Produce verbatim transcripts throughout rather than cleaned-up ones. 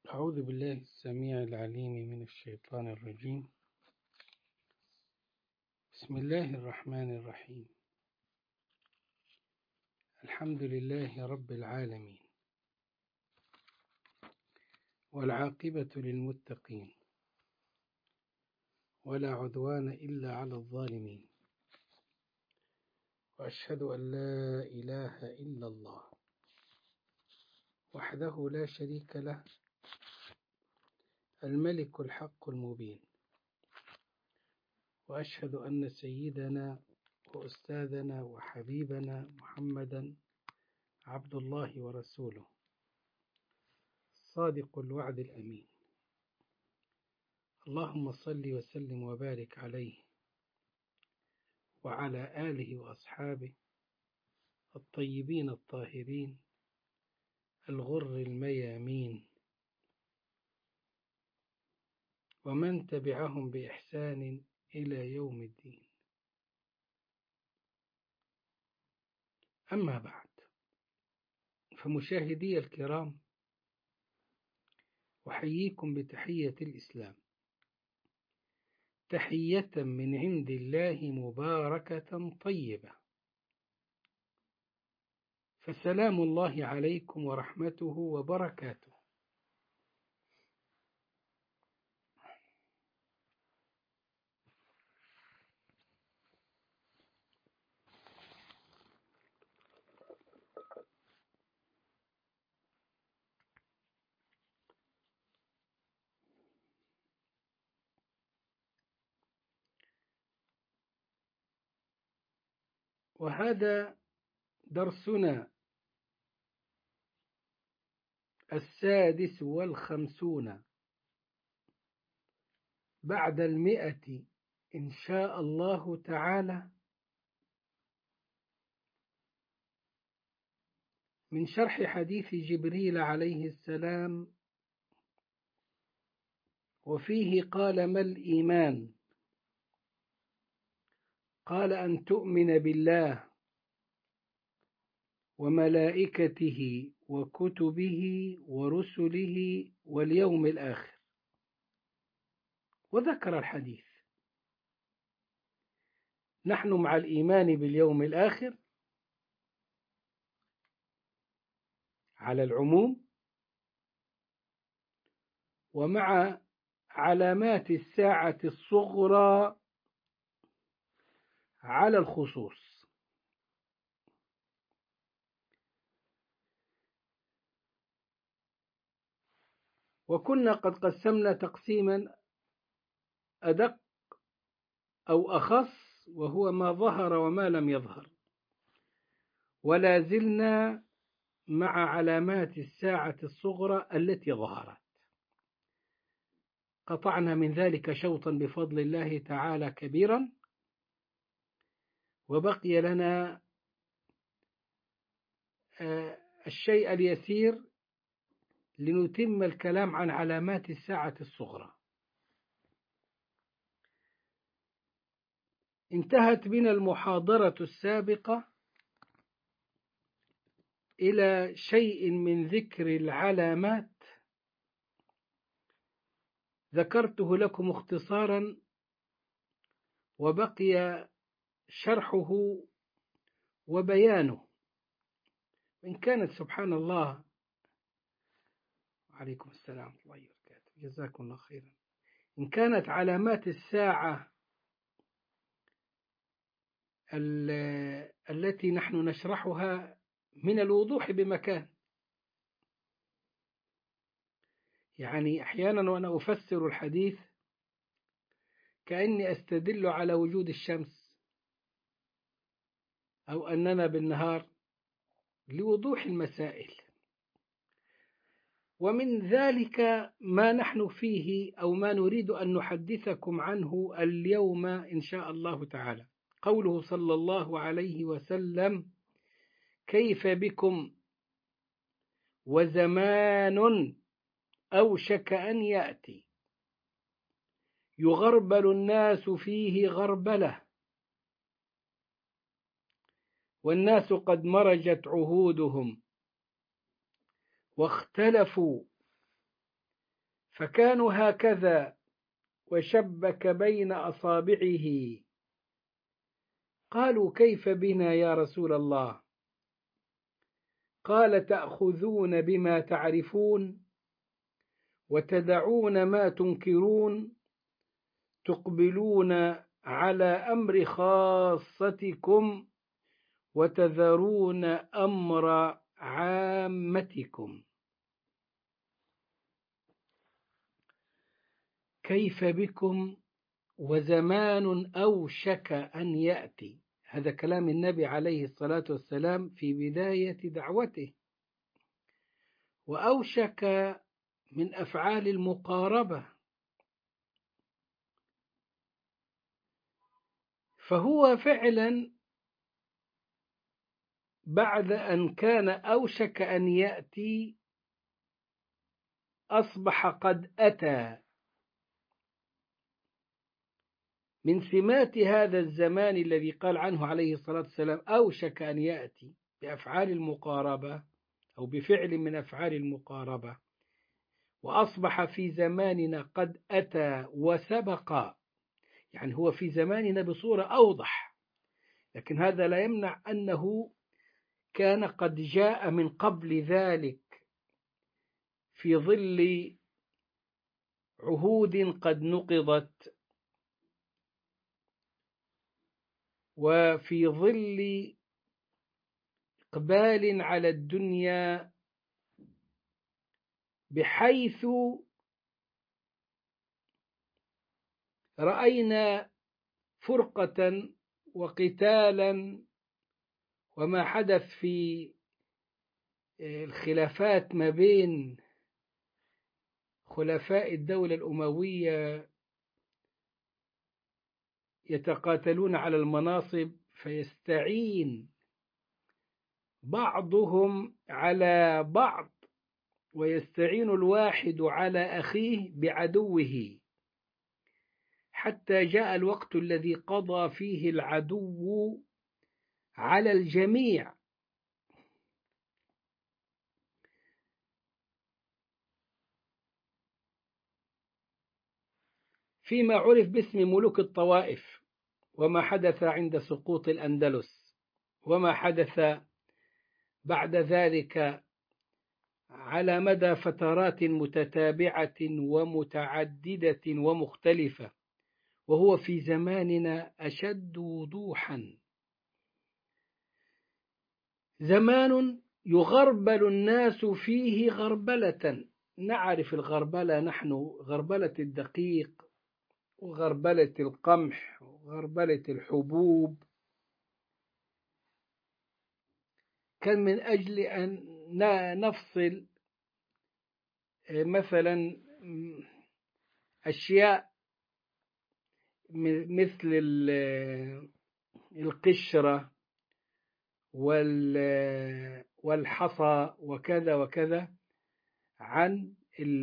أعوذ بالله السميع العليم من الشيطان الرجيم. بسم الله الرحمن الرحيم. الحمد لله رب العالمين، والعاقبة للمتقين، ولا عدوان إلا على الظالمين، وأشهد أن لا إله إلا الله وحده لا شريك له، الملك الحق المبين، وأشهد أن سيدنا وأستاذنا وحبيبنا محمدا عبد الله ورسوله، صادق الوعد الأمين. اللهم صل وسلم وبارك عليه وعلى آله وأصحابه الطيبين الطاهرين الغر الميامين، ومن تبعهم بإحسان إلى يوم الدين. أما بعد، فمشاهدي الكرام، أحييكم بتحية الإسلام، تحية من عند الله مباركة طيبة، فسلام الله عليكم ورحمته وبركاته. وهذا درسنا السادس والخمسون بعد المئة إن شاء الله تعالى، من شرح حديث جبريل عليه السلام، وفيه قال: ما الإيمان؟ قال: أن تؤمن بالله وملائكته وكتبه ورسله واليوم الآخر، وذكر الحديث. نحن مع الإيمان باليوم الآخر على العموم، ومع علامات الساعة الصغرى على الخصوص. وكنا قد قسمنا تقسيما أدق أو أخص، وهو ما ظهر وما لم يظهر، ولا زلنا مع علامات الساعة الصغرى التي ظهرت. قطعنا من ذلك شوطا بفضل الله تعالى كبيرا، وبقي لنا الشيء اليسير لنتم الكلام عن علامات الساعة الصغرى. انتهت بنا المحاضرة السابقة إلى شيء من ذكر العلامات، ذكرته لكم اختصارا، وبقي شرحه وبيانه. إن كانت سبحان الله، عليكم السلام ورحمة الله وبركاته، جزاكم الله خيرا. إن كانت علامات الساعة التي نحن نشرحها من الوضوح بمكان، يعني أحيانا وأنا أفسر الحديث كأني أستدل على وجود الشمس أو أننا بالنهار، لوضوح المسائل. ومن ذلك ما نحن فيه أو ما نريد أن نحدثكم عنه اليوم إن شاء الله تعالى، قوله صلى الله عليه وسلم: كيف بكم وزمان أوشك أن يأتي يغربل الناس فيه غربلة، والناس قد مرجت عهودهم واختلفوا فكانوا هكذا وشبك بين أصابعه. قالوا كيف بنا يا رسول الله؟ قال تأخذون بما تعرفون وتدعون ما تنكرون، تقبلون على أمر خاصتكم وتذرون أمر عامتكم. كيف بكم وزمان أوشك أن يأتي. هذا كلام النبي عليه الصلاة والسلام في بداية دعوته. وأوشك من أفعال المقاربة، فهو فعلا بعد أن كان أوشك أن يأتي أصبح قد أتى. من سمات هذا الزمان الذي قال عنه عليه الصلاة والسلام أوشك أن يأتي بأفعال المقاربة أو بفعل من أفعال المقاربة، وأصبح في زماننا قد أتى وسبق، يعني هو في زماننا بصورة أوضح، لكن هذا لا يمنع أنه كان قد جاء من قبل ذلك في ظل عهود قد نقضت، وفي ظل إقبال على الدنيا، بحيث رأينا فرقة وقتالا وما حدث في الخلافات ما بين خلفاء الدولة الأموية يتقاتلون على المناصب، فيستعين بعضهم على بعض ويستعين الواحد على أخيه بعدوه، حتى جاء الوقت الذي قضى فيه العدو على الجميع. فيما عرف باسم ملوك الطوائف، وما حدث عند سقوط الأندلس، وما حدث بعد ذلك على مدى فترات متتابعة ومتعددة ومختلفة، وهو في زماننا أشد وضوحا. زمان يغربل الناس فيه غربلة، نعرف الغربلة نحن، غربلة الدقيق وغربلة القمح وغربلة الحبوب، كان من أجل أن نفصل مثلا أشياء مثل القشرة والحصى وكذا وكذا عن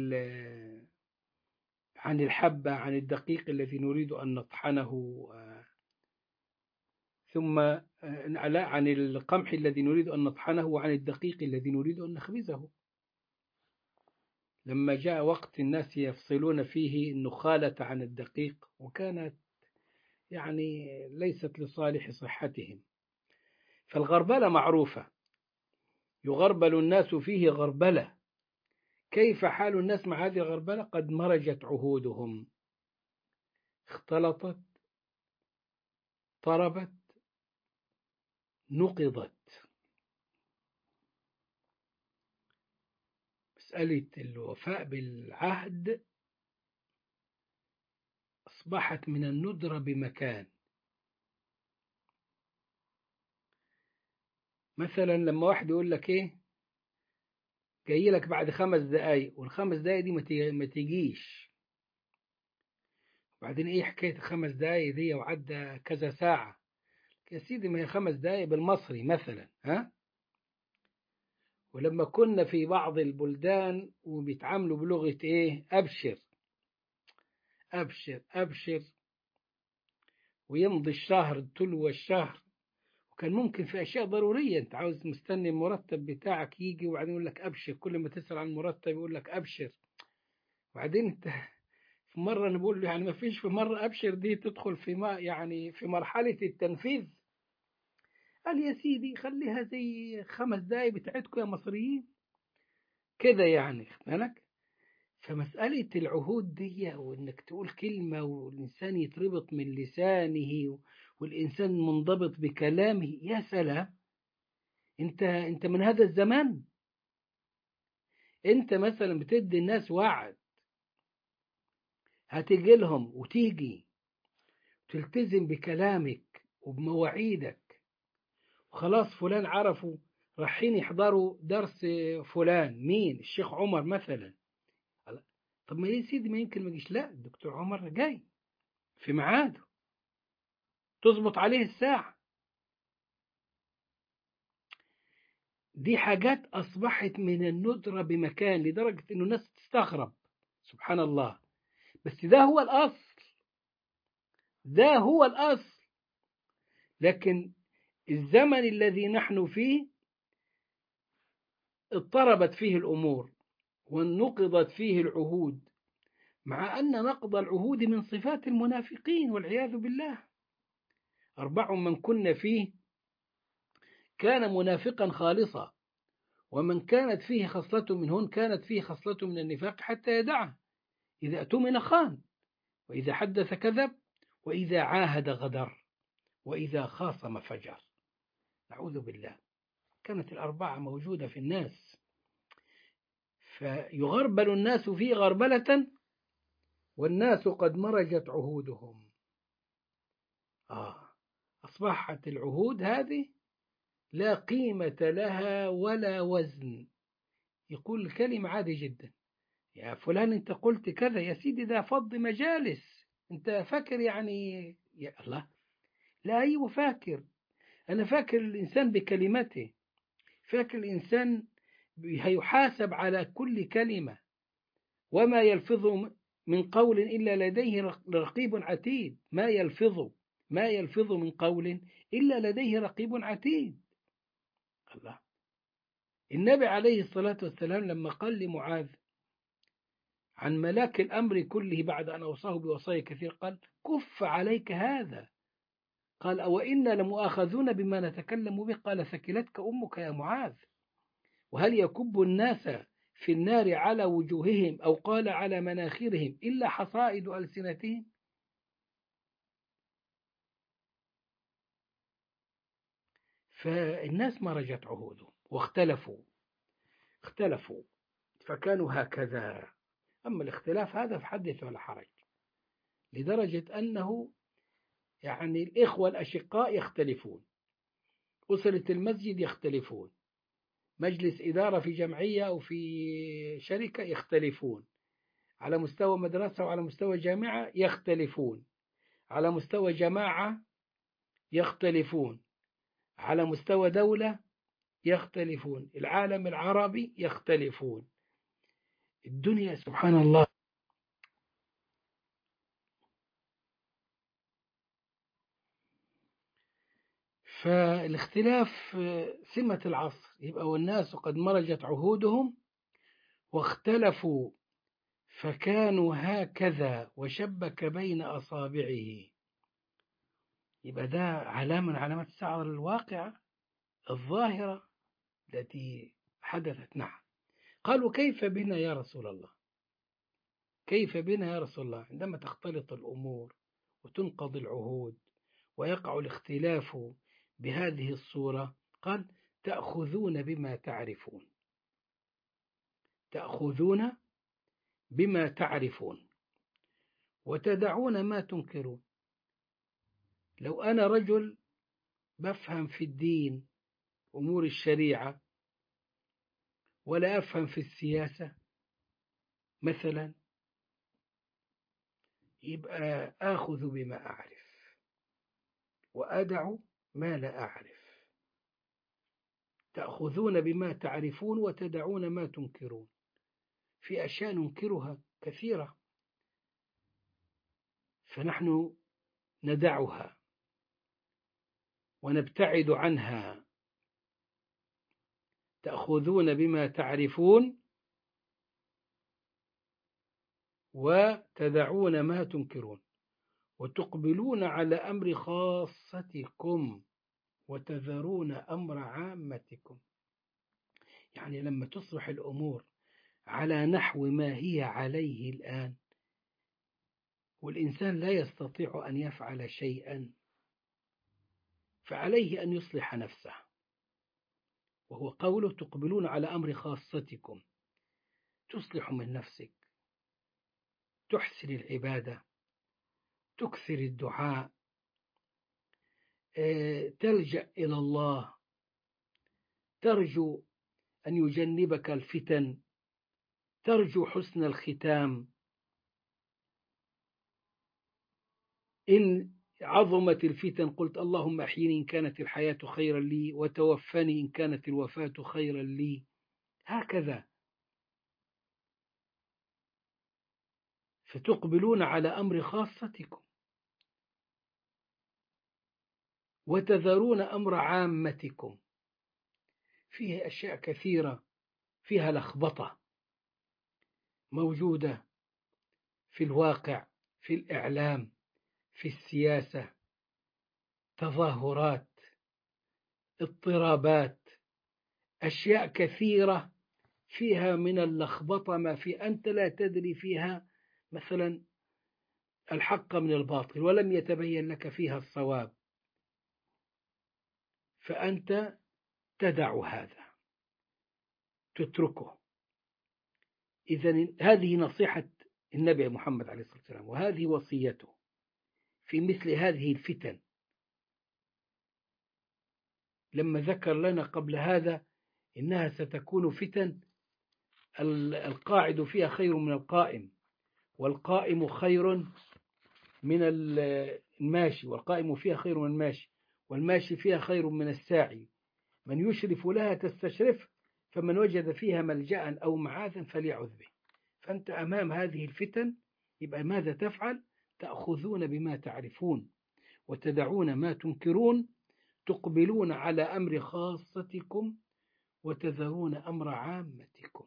عن الحبة، عن الدقيق الذي نريد أن نطحنه، ثم عن القمح الذي نريد أن نطحنه، وعن الدقيق الذي نريد أن نخبزه. لما جاء وقت الناس يفصلون فيه النخالة عن الدقيق، وكانت يعني ليست لصالح صحتهم. فالغربلة معروفة، يغربل الناس فيه غربلة. كيف حال الناس مع هذه الغربلة؟ قد مرجت عهودهم، اختلطت، طربت، نقضت. مسألة الوفاء بالعهد أصبحت من الندرة بمكان. مثلا لما واحد يقول لك إيه، جاي لك بعد خمس دقايق، والخمس دقايق دي ما تجيش، وبعدين إيه حكاية الخمس دقايق دي وعدى كذا ساعة؟ يا سيدي ما هي خمس دقايق بالمصري مثلا، ها؟ ولما كنا في بعض البلدان وبيتعاملوا بلغة إيه، أبشر أبشر أبشر، ويمضي الشهر تلو الشهر، وكان ممكن في أشياء ضرورية أنت عاوز مستني المرتب بتاعك يجي، وبعدين يقول لك أبشر، كل ما تسأل عن المرتب يقول لك أبشر. وبعدين انت في مرة أنا بقول له يعني ما فيش في مرة أبشر دي تدخل في ما يعني في مرحلة التنفيذ. قال يا سيدي خليها زي خمس دقايق بتاعتكم يا مصريين كده يعني خد بالك. فمسألة العهود دي وإنك تقول كلمة والإنسان يتربط من لسانه والإنسان منضبط بكلامه، يا سلام. أنت أنت من هذا الزمان. أنت مثلا بتدي الناس وعد هتيجي لهم وتيجي تلتزم بكلامك وبمواعيدك، وخلاص فلان عرفوا رايحين يحضروا درس فلان مين الشيخ عمر مثلا. طب ما يا سيدي ما يمكن ما يجيش، لا الدكتور عمر جاي في ميعاده، تظبط عليه الساعة. دي حاجات أصبحت من الندرة بمكان لدرجة إنه الناس تستغرب. سبحان الله. بس ده هو الأصل، ده هو الأصل. لكن الزمن الذي نحن فيه اضطربت فيه الأمور ونقضت فيه العهود، مع أن نقض العهود من صفات المنافقين والعياذ بالله. أربع من كن فيه كان منافقا خالصا، ومن كانت فيه خصلة منهن كانت فيه خصلة من النفاق حتى يدعه. إذا اؤتمن خان، وإذا حدث كذب، وإذا عاهد غدر، وإذا خاصم فجر. نعوذ بالله. كانت الأربعة موجودة في الناس، فيغربل الناس فيه غربلة والناس قد مرجت عهودهم. آه أصبحت العهود هذه لا قيمة لها ولا وزن. يقول الكلمة عادي جدا، يا فلان أنت قلت كذا، يا سيدي ده فض مجالس، أنت فاكر يعني يا الله. لا أيوة فاكر، أنا فاكر الإنسان بكلمته، فاكر الإنسان هيحاسب على كل كلمة، وما يلفظ من قول إلا لديه رقيب عتيد. ما يلفظ ما يلفظ من قول إلا لديه رقيب عتيد. الله. النبي عليه الصلاة والسلام لما قال لمعاذ عن ملاك الأمر كله بعد أن أوصاه بوصايا كثير قال كف عليك هذا. قال أو إنا لمؤاخذون بما نتكلم به. قال ثكلتك أمك يا معاذ. وهل يكب الناس في النار على وجوههم أو قال على مناخرهم إلا حصائد ألسنتهم. فالناس مرجت عهودهم واختلفوا اختلفوا فكانوا هكذا. أما الاختلاف هذا فحدث ولا حرج، لدرجة أنه يعني الإخوة الأشقاء يختلفون، أسرة المسجد يختلفون، مجلس إدارة في جمعية أو في شركة يختلفون، على مستوى مدرسة وعلى مستوى جامعة يختلفون، على مستوى جماعة يختلفون، على مستوى دولة يختلفون، العالم العربي يختلفون. الدنيا سبحان الله. فالاختلاف سمة العصر. يبقى والناس قد مرجت عهودهم واختلفوا فكانوا هكذا وشبك بين أصابعه. يبقى ده علامة من علامات الساعة الواقعة الظاهرة التي حدثت. نعم. قالوا كيف بنا يا رسول الله، كيف بنا يا رسول الله عندما تختلط الأمور وتنقض العهود ويقع الاختلاف بهذه الصورة. قال تأخذون بما تعرفون، تأخذون بما تعرفون وتدعون ما تنكرون. لو أنا رجل بفهم في الدين أمور الشريعة ولا أفهم في السياسة مثلا، يبقى آخذ بما أعرف وأدع ما لا أعرف. تأخذون بما تعرفون وتدعون ما تنكرون. في أشياء ننكرها كثيرة فنحن ندعها ونبتعد عنها. تأخذون بما تعرفون وتدعون ما تنكرون وتقبلون على أمر خاصتكم وتذرون أمر عامتكم. يعني لما تصبح الأمور على نحو ما هي عليه الآن والإنسان لا يستطيع أن يفعل شيئا فعليه أن يصلح نفسه، وهو قوله تقبلون على أمر خاصتكم، تصلح من نفسك، تحسن العبادة، تكثر الدعاء، تلجأ إلى الله، ترجو أن يجنبك الفتن، ترجو حسن الختام. إن عظمت الفتن قلت اللهم أحيني إن كانت الحياة خيرا لي وتوفني إن كانت الوفاة خيرا لي. هكذا. فتقبلون على أمر خاصتكم وتذرون أمر عامتكم. فيه أشياء كثيرة فيها لخبطة موجودة في الواقع، في الإعلام، في السياسة، تظاهرات، اضطرابات، أشياء كثيرة فيها من اللخبطة ما في أنت لا تدري فيها مثلا الحق من الباطل ولم يتبين لك فيها الصواب، فأنت تدع هذا، تتركه. إذن هذه نصيحة النبي محمد عليه الصلاة والسلام، وهذه وصيته في مثل هذه الفتن. لما ذكر لنا قبل هذا إنها ستكون فتن القاعد فيها خير من القائم، والقائم خير من الماشي، والقائم فيها خير من الماشي، والماشي فيها خير من الساعي، من يشرف لها تستشرف، فمن وجد فيها ملجأ أو معاذا فليعذ به. فأنت أمام هذه الفتن يبقى ماذا تفعل؟ تأخذون بما تعرفون وتدعون ما تنكرون، تقبلون على أمر خاصتكم وتذرون أمر عامتكم.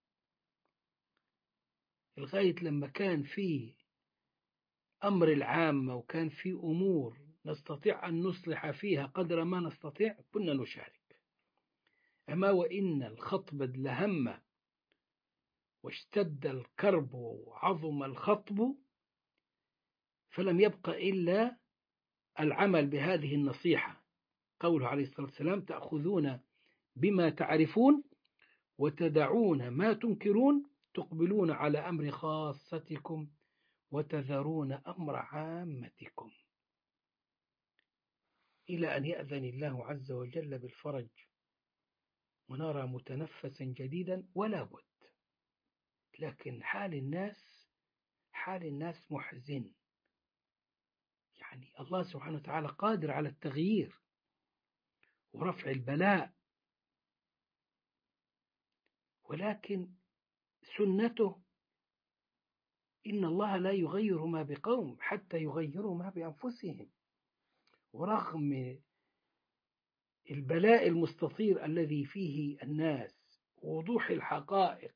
لغاية لما كان في أمر العامة وكان في أمور نستطيع أن نصلح فيها قدر ما نستطيع كنا نشارك. أما وإن الخطب لهم واشتد الكرب وعظم الخطب فلم يبق إلا العمل بهذه النصيحة. قوله عليه الصلاة والسلام تأخذون بما تعرفون وتدعون ما تنكرون، تقبلون على أمر خاصتكم وتذرون أمر عامتكم، إلى أن يأذن الله عز وجل بالفرج ونرى متنفسا جديدا ولا بد. لكن حال الناس حال الناس محزن. يعني الله سبحانه وتعالى قادر على التغيير ورفع البلاء، ولكن سنته إن الله لا يغير ما بقوم حتى يغيروا ما بأنفسهم. ورغم البلاء المستطير الذي فيه الناس ووضوح الحقائق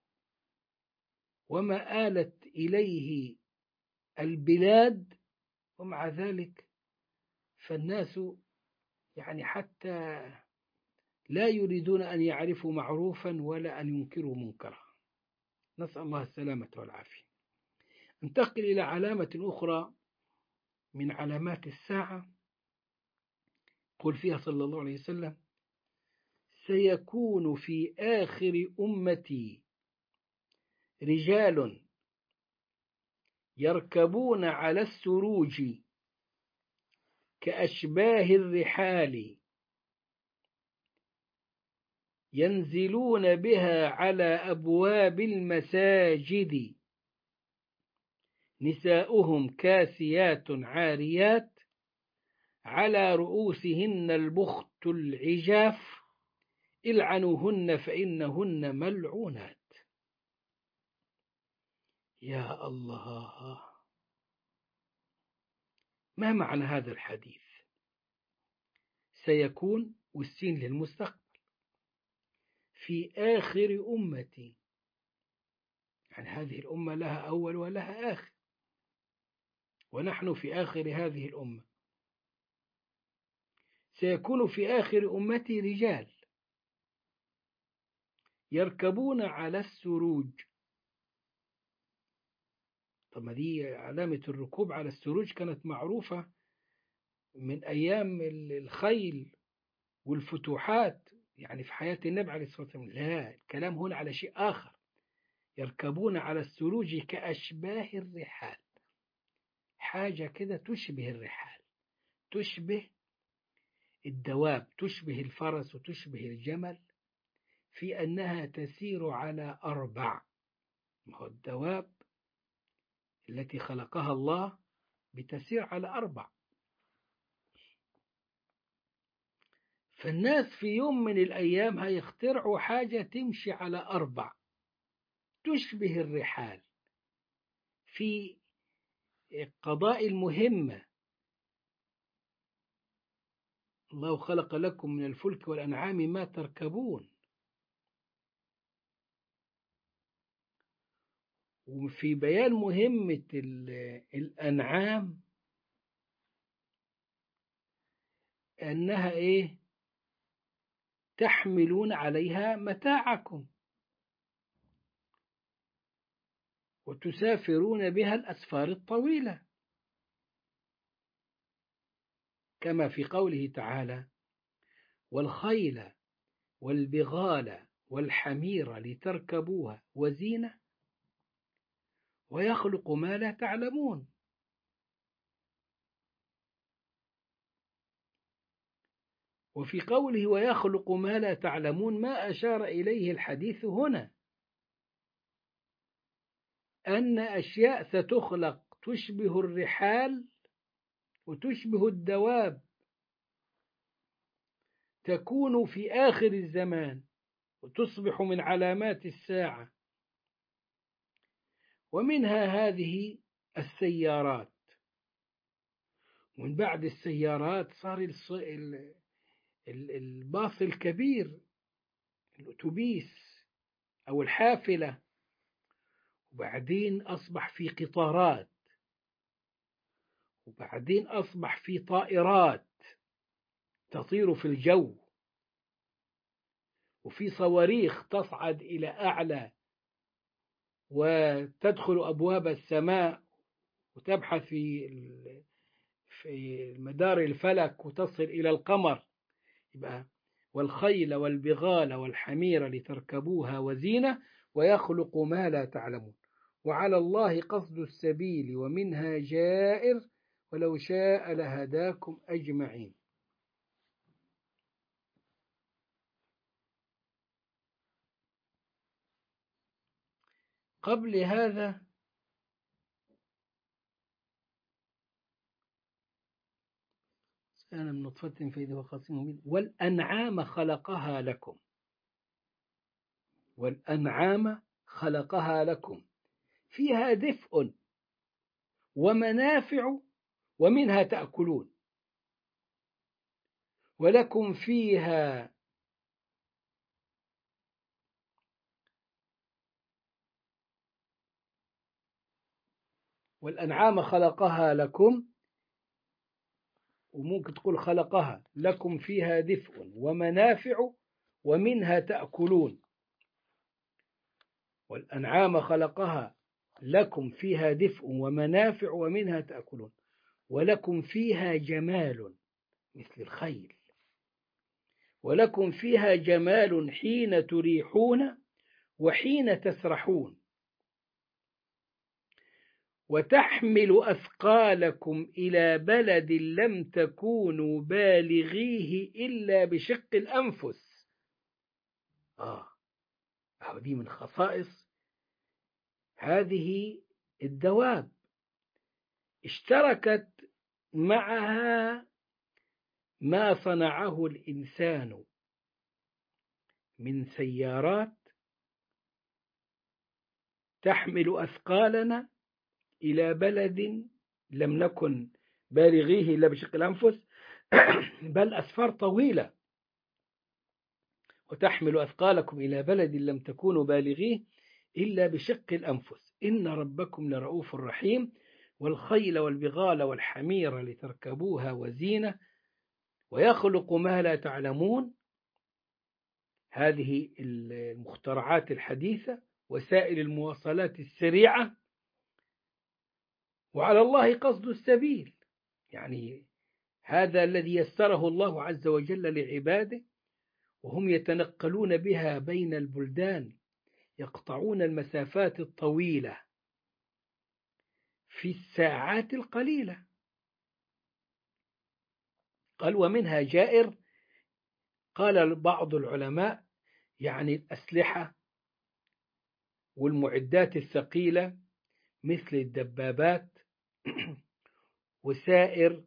وما آلت إليه البلاد، ومع ذلك فالناس يعني حتى لا يريدون أن يعرفوا معروفا ولا أن ينكروا منكرا. نسأل الله السلامة والعافية. انتقل إلى علامة أخرى من علامات الساعة، قل فيها صلى الله عليه وسلم سيكون في آخر أمتي رجال يركبون على السروج كأشباه الرحال ينزلون بها على أبواب المساجد نساؤهم كاسيات عاريات على رؤوسهن البخت العجاف العنوهن فإنهن ملعونات. يا الله، ما معنى هذا الحديث؟ سيكون والسين للمستقبل في آخر أمتي، يعني هذه الأمة لها أول ولها آخر، ونحن في آخر هذه الأمة. سيكون في آخر أمتي رجال يركبون على السروج. طب ما دي علامة الركوب على السروج كانت معروفة من أيام الخيل والفتوحات، يعني في حياة النبي عليه الصلاة والسلام. لا، الكلام هنا على شيء آخر. يركبون على السروج كأشباه الرحال، حاجة كده تشبه الرحال، تشبه الدواب، تشبه الفرس وتشبه الجمل في أنها تسير على أربع. ما هو الدواب التي خلقها الله بتسير على أربع. فالناس في يوم من الأيام هيخترعوا حاجة تمشي على أربع، تشبه الرحال في قضاء المهمة. الله خلق لكم من الفلك والأنعام ما تركبون. وفي بيان مهمة الأنعام أنها إيه؟ تحملون عليها متاعكم وتسافرون بها الأسفار الطويلة، كما في قوله تعالى: والخيل والبغال والحمير لتركبوها وزينة ويخلق ما لا تعلمون. وفي قوله ويخلق ما لا تعلمون ما أشار إليه الحديث هنا أن أشياء ستخلق تشبه الرحال وتشبه الدواب، تكون في آخر الزمان وتصبح من علامات الساعة. ومنها هذه السيارات، ومن بعد السيارات صار الباص الكبير، الأتوبيس أو الحافلة، وبعدين أصبح في قطارات، وبعدين أصبح في طائرات تطير في الجو، وفي صواريخ تصعد إلى أعلى وتدخل أبواب السماء وتبحث في في مدار الفلك وتصل إلى القمر. يبقى والخيل والبغال والحمير لتركبوها وزينة ويخلق ما لا تعلمون وعلى الله قصد السبيل ومنها جائر ولو شاء لهداكم أجمعين. قبل هذا أنا من نطفة فإذا هو خصيم مبين. والأنعام خلقها لكم، والأنعام خلقها لكم فيها دفء ومنافع ومنها تأكلون ولكم فيها والأنعام خلقها لكم، وممكن تقول خلقها لكم فيها دفء ومنافع ومنها تأكلون. والأنعام خلقها لكم فيها دفء ومنافع ومنها تأكلون ولكم فيها جمال مثل الخيل، ولكم فيها جمال حين تريحون وحين تسرحون وتحمل أثقالكم إلى بلد لم تكونوا بالغيه إلا بشق الأنفس. آه دي من خصائص هذه الدواب، اشتركت معها ما صنعه الإنسان من سيارات تحمل أثقالنا إلى بلد لم نكن بالغيه إلا بشق الأنفس بل أسفار طويلة. وتحمل أثقالكم إلى بلد لم تكونوا بالغيه إلا بشق الأنفس إن ربكم لرؤوف رحيم والخيل والبغال والحمير لتركبوها وزينة ويخلق ما لا تعلمون. هذه المخترعات الحديثة، وسائل المواصلات السريعة، وعلى الله قصد السبيل. يعني هذا الذي يسره الله عز وجل لعباده، وهم يتنقلون بها بين البلدان، يقطعون المسافات الطويلة في الساعات القليلة. قال ومنها جائر. قال بعض العلماء يعني الأسلحة والمعدات الثقيلة مثل الدبابات وسائر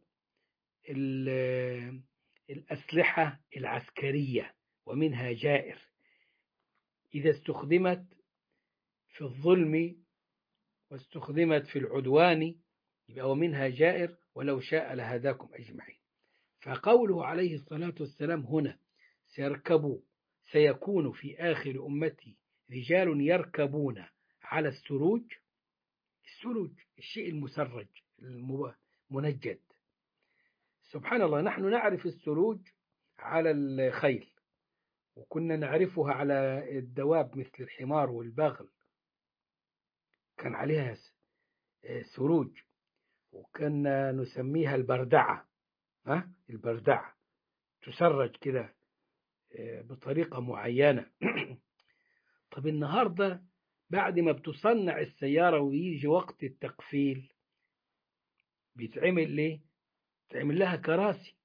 الأسلحة العسكرية. ومنها جائر إذا استخدمت في الظلم واستخدمت في العدوان يبقى ومنها جائر ولو شاء لهداكم أجمعين. فقوله عليه الصلاة والسلام هنا سيركبوا سيكون في آخر أمتي رجال يركبون على السروج. السروج الشيء المسرج المنجد. سبحان الله، نحن نعرف السروج على الخيل، وكنا نعرفها على الدواب مثل الحمار والبغل، كان عليها سروج، وكنا نسميها البردعة. ها البردعة تسرج كده بطريقة معينة. طب النهاردة بعد ما بتصنع السيارة ويجي وقت التقفيل بيتعمل ليه؟ تعمل لها كراسي،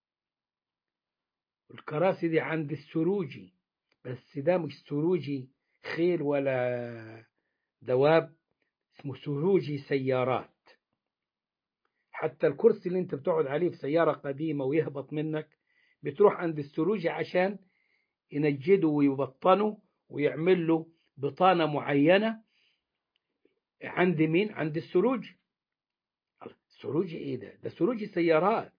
والكراسي دي عند السروجي، بس ده مش سروجي خيل ولا دواب، اسمه سروجي سيارات. حتى الكرسي اللي انت بتقعد عليه في سيارة قديمة ويهبط منك بتروح عند السروجي عشان ينجده ويبطنه ويعمل له بطانة معينة. عند مين؟ عند السروج. السروج ايه ده؟ ده سروج سيارات.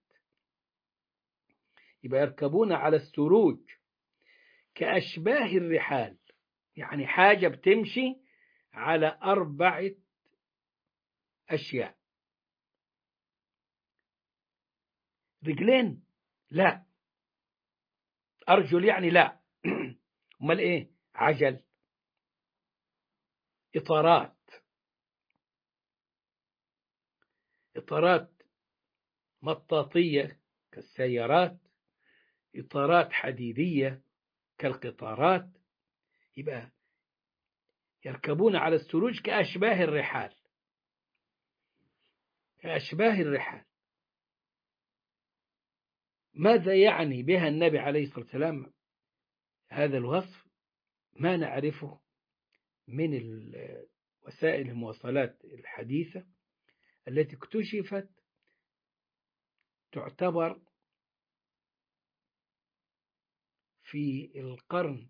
يبقى يركبون على السروج كأشباه الرحال، يعني حاجة بتمشي على أربعة أشياء. رجلين؟ لا. أرجل يعني؟ لا. أمال إيه؟ عجل. إطارات. إطارات مطاطية كالسيارات، إطارات حديدية كالقطارات. يبقى يركبون على السروج كأشباه الرحال. كأشباه الرحال. ماذا يعني بها النبي عليه الصلاة والسلام هذا الوصف؟ ما نعرفه من وسائل المواصلات الحديثة التي اكتشفت، تعتبر في القرن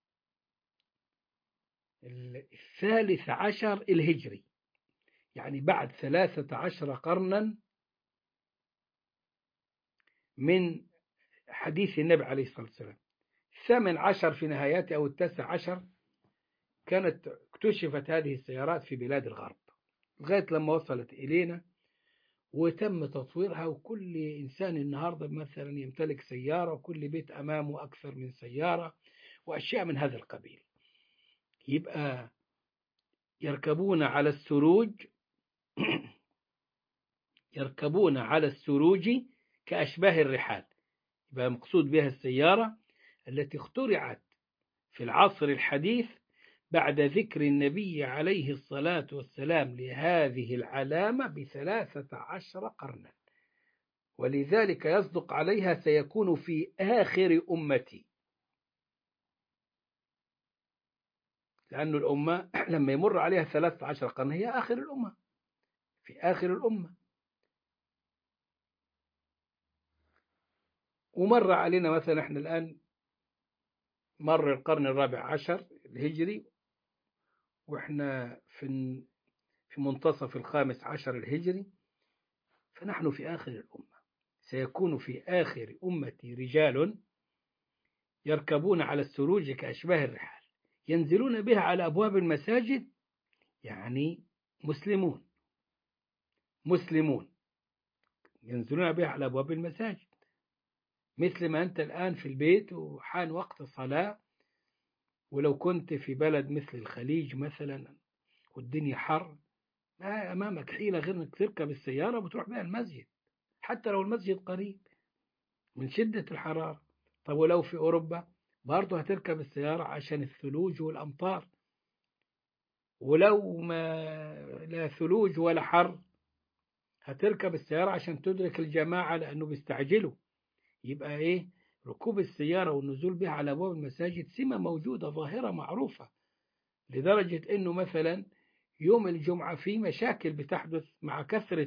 الثالث عشر الهجري، يعني بعد ثلاثة عشر قرنا من حديث النبي عليه الصلاة والسلام. الثامن عشر في نهايته أو التاسع عشر كانت اكتشفت هذه السيارات في بلاد الغرب لغاية لما وصلت إلينا وتم تطويرها. وكل إنسان النهاردة مثلا يمتلك سيارة، وكل بيت أمامه أكثر من سيارة وأشياء من هذا القبيل. يبقى يركبون على السروج يركبون على السروج كأشباه الرحال. يبقى مقصود بها السيارة التي اخترعت في العصر الحديث بعد ذكر النبي عليه الصلاة والسلام لهذه العلامة بثلاثة عشر قرنا، ولذلك يصدق عليها سيكون في آخر أمتي. لأن الأمة لما يمر عليها ثلاثة عشر قرن هي آخر الأمة، في آخر الأمة. ومر علينا مثلا احنا الآن مر القرن الرابع عشر الهجري، وإحنا في في منتصف الخامس عشر الهجري، فنحن في آخر الأمة. سيكون في آخر أمتي رجال يركبون على السروج كأشباه الرحال. ينزلون بها على أبواب المساجد، يعني مسلمون مسلمون ينزلون بها على أبواب المساجد، مثل ما أنت الآن في البيت وحان وقت الصلاة، ولو كنت في بلد مثل الخليج مثلا والدنيا حر، ما أمامك حيلة غير أنك تركب السيارة وتروح بها المسجد، حتى لو المسجد قريب من شدة الحرارة. طب ولو في أوروبا برضه هتركب السيارة عشان الثلوج والأمطار، ولو ما لا ثلوج ولا حر هتركب السيارة عشان تدرك الجماعة لأنه بيستعجلوا. يبقى إيه؟ ركوب السيارة والنزول بها على أبواب المساجد سمة موجودة ظاهرة معروفة، لدرجة أنه مثلا يوم الجمعة في مشاكل بتحدث مع كثرة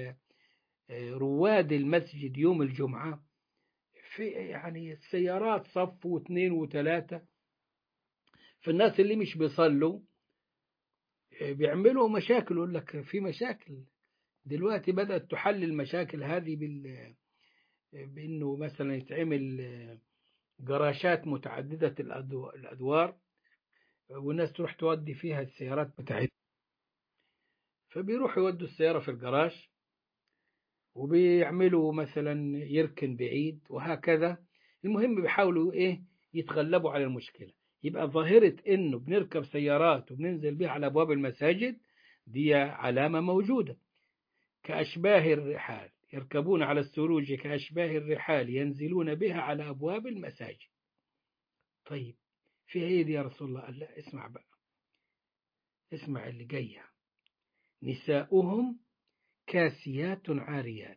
رواد المسجد يوم الجمعة، في يعني السيارات صف واثنين وثلاثة، فالناس اللي مش بيصلوا بيعملوا مشاكل. يقول لك في مشاكل دلوقتي بدأت تحل المشاكل هذه بال بأنه مثلا يتعمل جراشات متعددة الأدوار والناس تروح تودي فيها السيارات بتاعتها، فبيروحوا يودوا السيارة في الجراج وبيعملوا مثلا يركن بعيد وهكذا. المهم بيحاولوا إيه يتغلبوا على المشكلة. يبقى ظاهرة إنه بنركب سيارات وبننزل بها على أبواب المساجد دي علامة موجودة. كأشباه الرحال يركبون على السروج كأشباه الرحال ينزلون بها على أبواب المساجد. طيب في ايه دي يا رسول الله؟ قال لا، اسمع بقى، اسمع اللي جايه. نساؤهم كاسيات عاريات،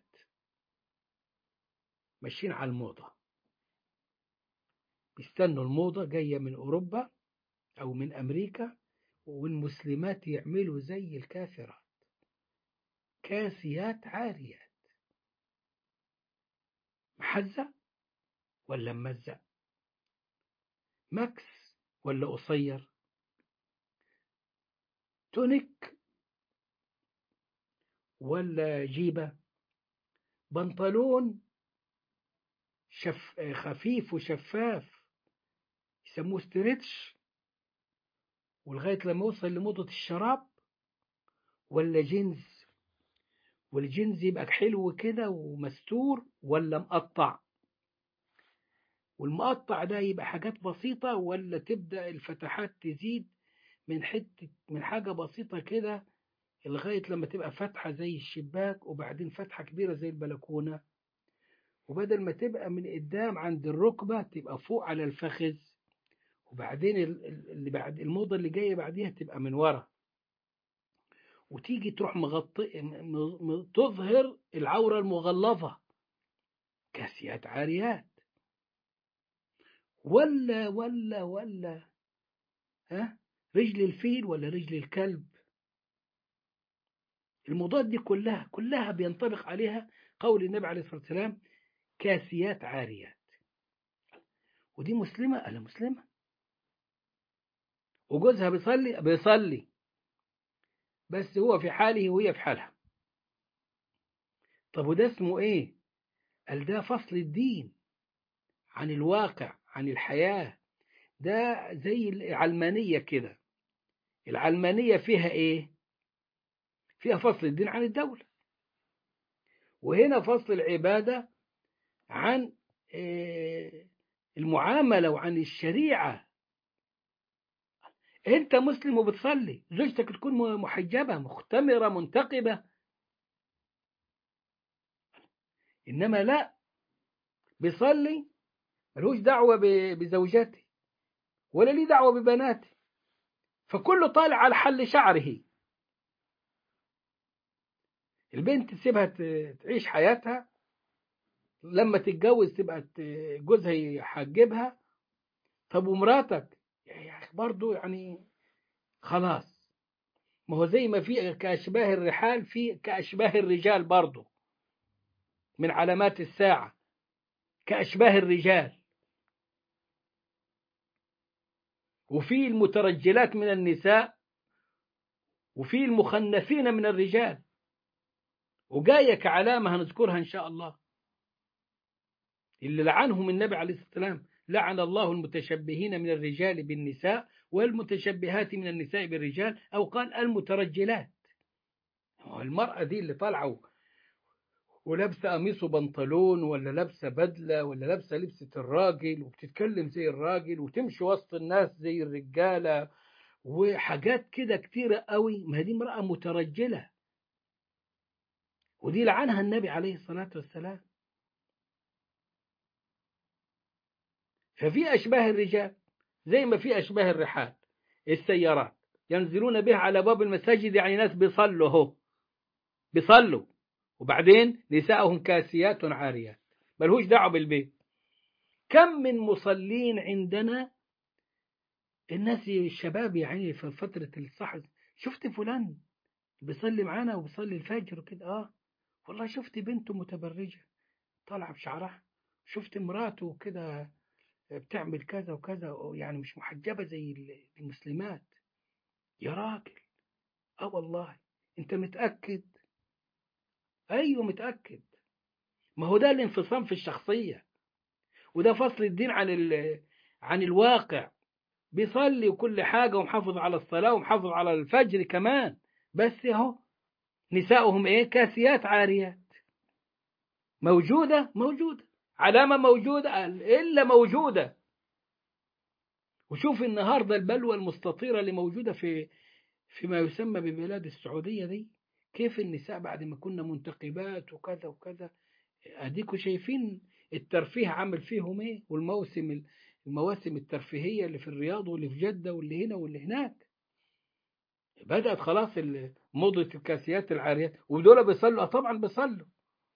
ماشيين على الموضة، بيستنوا الموضة جاية من أوروبا أو من أمريكا، والمسلمات يعملوا زي الكافرات، كاسيات عاريات. محزة ولا ممزة؟ ماكس ولا قصير؟ تونيك ولا جيبة؟ بنطلون شف... خفيف وشفاف يسموه ستريتش ولغاية لما يوصل لموضة الشراب، ولا جينز، والجينز يبقى حلو كده ومستور، ولا مقطع، والمقطع ده يبقى حاجات بسيطة، ولا تبدأ الفتحات تزيد من حتة من حاجة بسيطة كده لغاية لما تبقى فتحة زي الشباك وبعدين فتحة كبيرة زي البلكونة، وبدل ما تبقى من قدام عند الركبة تبقى فوق على الفخذ، وبعدين اللي بعد الموضة اللي جاية بعديها تبقى من ورا، وتيجي تروح مغطي تظهر العورة المغلظة، كاسيات عاريات. ولا ولا ولا ها رجل الفيل ولا رجل الكلب؟ الموضوعات دي كلها كلها بينطبق عليها قول النبي عليه الصلاة والسلام كاسيات عاريات. ودي مسلمة؟ أنا مسلمة، وجوزها بيصلي بيصلي بس هو في حاله وهي في حالها. طب وده اسمه ايه؟ قال ده فصل الدين عن الواقع عن الحياة. ده زي العلمانية كده. العلمانية فيها ايه؟ فيها فصل الدين عن الدولة، وهنا فصل العبادة عن المعاملة وعن الشريعة. انت مسلم وبتصلي، زوجتك تكون محجبة مختمرة منتقبة، انما لا، بيصلي ملوش دعوة بزوجته ولا ليه دعوة ببناته، فكله طالع على حل شعره. البنت تسيبها تعيش حياتها، لما تتجوز تبقى جوزها يحجبها. طب ومراتك برضو يعني خلاص، ما هو زي ما في كأشباه الرحال في كأشباه الرجال برضو، من علامات الساعة كأشباه الرجال، وفي المترجلات من النساء وفي المخنثين من الرجال، وجاية كعلامة هنذكرها إن شاء الله، اللي لعنهم النبي عليه الصلاة والسلام: لعن الله المتشبهين من الرجال بالنساء والمتشبهات من النساء بالرجال، أو قال المترجلات. المرأة دي اللي طالعة ولابسة قميص وبنطلون، ولا لابسة بدلة، ولا لابسة لبسة الراجل، وبتتكلم زي الراجل، وتمشي وسط الناس زي الرجالة، وحاجات كده كتيرة قوي. ما دي امرأة مترجلة، ودي لعنها النبي عليه الصلاة والسلام. ففي أشباه الرجال زي ما في أشباه الرحال، السيارات ينزلون بها على باب المساجد، يعني ناس بيصلوا اهو، بيصلوا، وبعدين نساءهم كاسيات عاريات، ملهوش دعوة بالبيت. كم من مصلين عندنا الناس الشباب يعني في فترة الصحر، شفت فلان بيصلي معانا وبيصلي الفجر وكده، اه والله شفت بنته متبرجة طالعة بشعرها، شفت مراته كده بتعمل كذا وكذا، يعني مش محجبة زي المسلمات. يا راجل، اه والله انت متأكد؟ ايوه متأكد. ما هو ده الانفصام في الشخصية، وده فصل الدين عن عن الواقع. بيصلي وكل حاجة، ومحافظ على الصلاة، ومحافظ على الفجر كمان، بس اهو نساؤهم ايه؟ كاسيات عاريات. موجودة موجودة، علامة موجودة إلا موجودة. وشوف النهاردة البلوى المستطيرة اللي موجودة في فيما يسمى ببلاد السعودية دي، كيف النساء بعد ما كنا منتقبات وكذا وكذا، اديكوا شايفين الترفيه عامل فيهم ايه، والموسم المواسم الترفيهية اللي في الرياض واللي في جدة واللي هنا واللي هناك. بدأت خلاص موضة الكاسيات العاريات، ودول بيصلوا طبعا بيصلوا.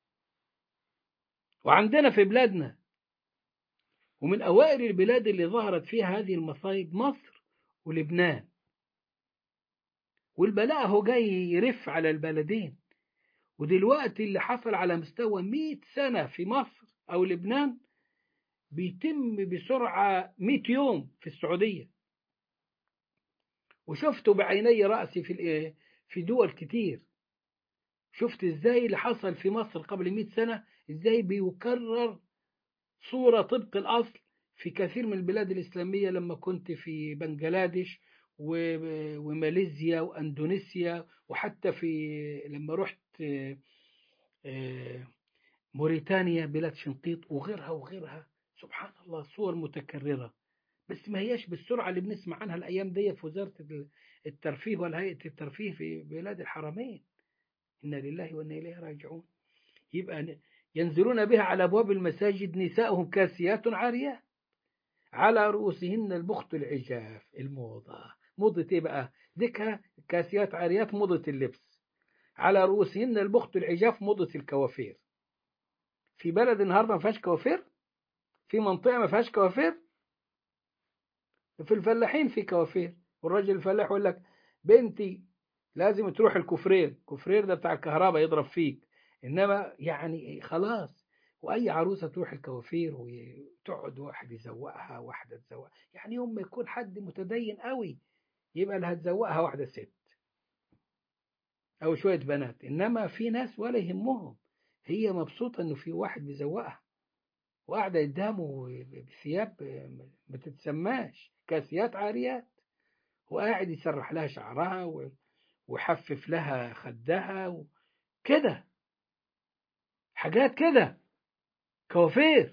وعندنا في بلادنا، ومن أوائل البلاد اللي ظهرت فيها هذه المصايب مصر ولبنان، والبلاء هو جاي يرف على البلدين. ودلوقتي اللي حصل على مستوى مئة سنة في مصر أو لبنان بيتم بسرعة مئة يوم في السعودية. وشفته بعيني رأسي في في دول كتير، شفت ازاي اللي حصل في مصر قبل مئة سنة ازاي بيكرر صورة طبق الأصل في كثير من البلاد الإسلامية. لما كنت في بنغلاديش وماليزيا وأندونيسيا، وحتى في لما رحت موريتانيا بلاد شنقيط وغيرها وغيرها، سبحان الله صور متكررة، بس ما هياش بالسرعة اللي بنسمع عنها الأيام دي في وزارة الترفيه ولا هيئة الترفيه في بلاد الحرمين. إنا لله وإنا إليه راجعون. يبقى ينزلون بها على أبواب المساجد نساءهم كاسيات عاريات، على رؤوسهن البخت العجاف. الموضة موضة إيه بقى؟ ذكها كاسيات عاريات موضة اللبس، على رؤوسهن البخت العجاف موضة الكوافير. في بلد النهارده ما فيهاش كوافير؟ في منطقة ما فيهاش كوافير؟ في الفلاحين في كوافير، والراجل الفلاح يقول لك بنتي لازم تروح الكفرير، الكفرير ده بتاع الكهرباء يضرب فيك، انما يعني خلاص. واي عروسه تروح الكوافير وتقعد واحد يزوقها واحده تزوقها، يعني يوم ما يكون حد متدين قوي يبقى اللي هتزوقها واحده ست او شويه بنات، انما في ناس ولا يهمهم، هي مبسوطه انه في واحد بيزوقها وقاعده قدامه بثياب ما تتسماش كاسيات عاريات، وقاعد يسرح لها شعرها ويحفف لها خدها كده، حاجات كده كوافير.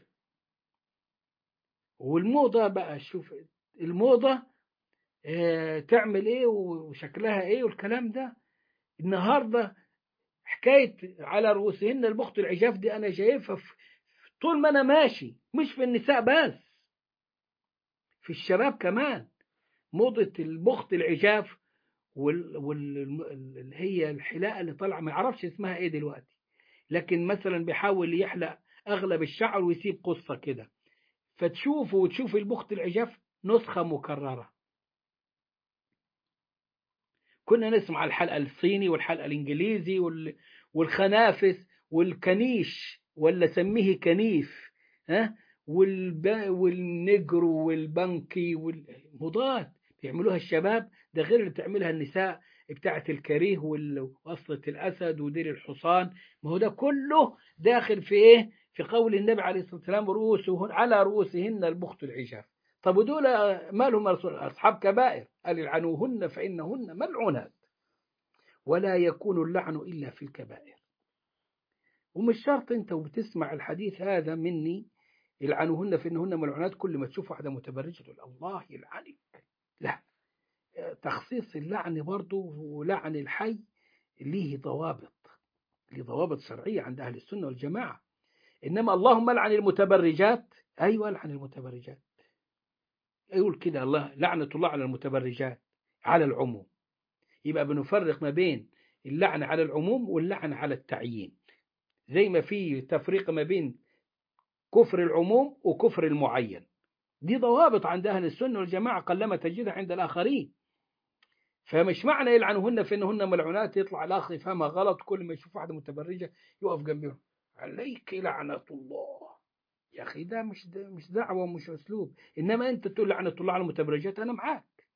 والموضة بقى شوف الموضة اه تعمل ايه وشكلها ايه والكلام ده. النهاردة حكاية على رؤوسهن البخت العجاف دي انا شايفها طول ما انا ماشي، مش في النساء بس، في الشباب كمان. موضة البخت العجاف وال... وال... هي الحلاقة اللي طالعة ما يعرفش اسمها ايه دلوقتي، لكن مثلا بيحاول يحلق اغلب الشعر ويسيب قصة كده، فتشوفه وتشوف البخت العجاف نسخة مكررة. كنا نسمع الحلقة الصيني والحلقة الانجليزي وال... والخنافس والكنيش ولا سميه كنيف، ها، والب... والنجرو والبنكي والمضاد بيعملوها الشباب، ده غير اللي بتعملها النساء بتاعة الكريه ووصلة الأسد ودير الحصان. ما هو ده كله داخل في إيه؟ في قول النبي عليه الصلاة والسلام رؤوسهن على رؤوسهن البخت العجاف. طب ودول ما لهم رسول؟ أصحاب كبائر، قال العنوهن فإنهن ملعونات، ولا يكون اللعن إلا في الكبائر. ومش شرط أنت وبتسمع الحديث هذا مني العنوهن فإنهن ملعونات كل ما تشوف واحدة متبرجة تقول الله يلعنك. لا، تخصيص اللعن برضه ولعن الحي ليه ضوابط، ليه ضوابط شرعية عند أهل السنة والجماعة. إنما اللهم لعن المتبرجات، أيوة لعن المتبرجات، يقول كده الله لعنة الله على المتبرجات على العموم. يبقى بنفرق ما بين اللعن على العموم واللعن على التعيين، زي ما في تفريق ما بين كفر العموم وكفر المعين. دي ضوابط عند أهل السنة والجماعة قلما تجدها عند الآخرين. فمش معنى يلعنهن فإنهن ملعونات يطلع الآخر يفهمها غلط، كل ما يشوف واحدة متبرجة يقف جنبهم عليك لعنة الله. يا أخي ده مش ده مش دعوة ومش أسلوب. إنما أنت تقول لعنة الله على المتبرجات أنا معاك.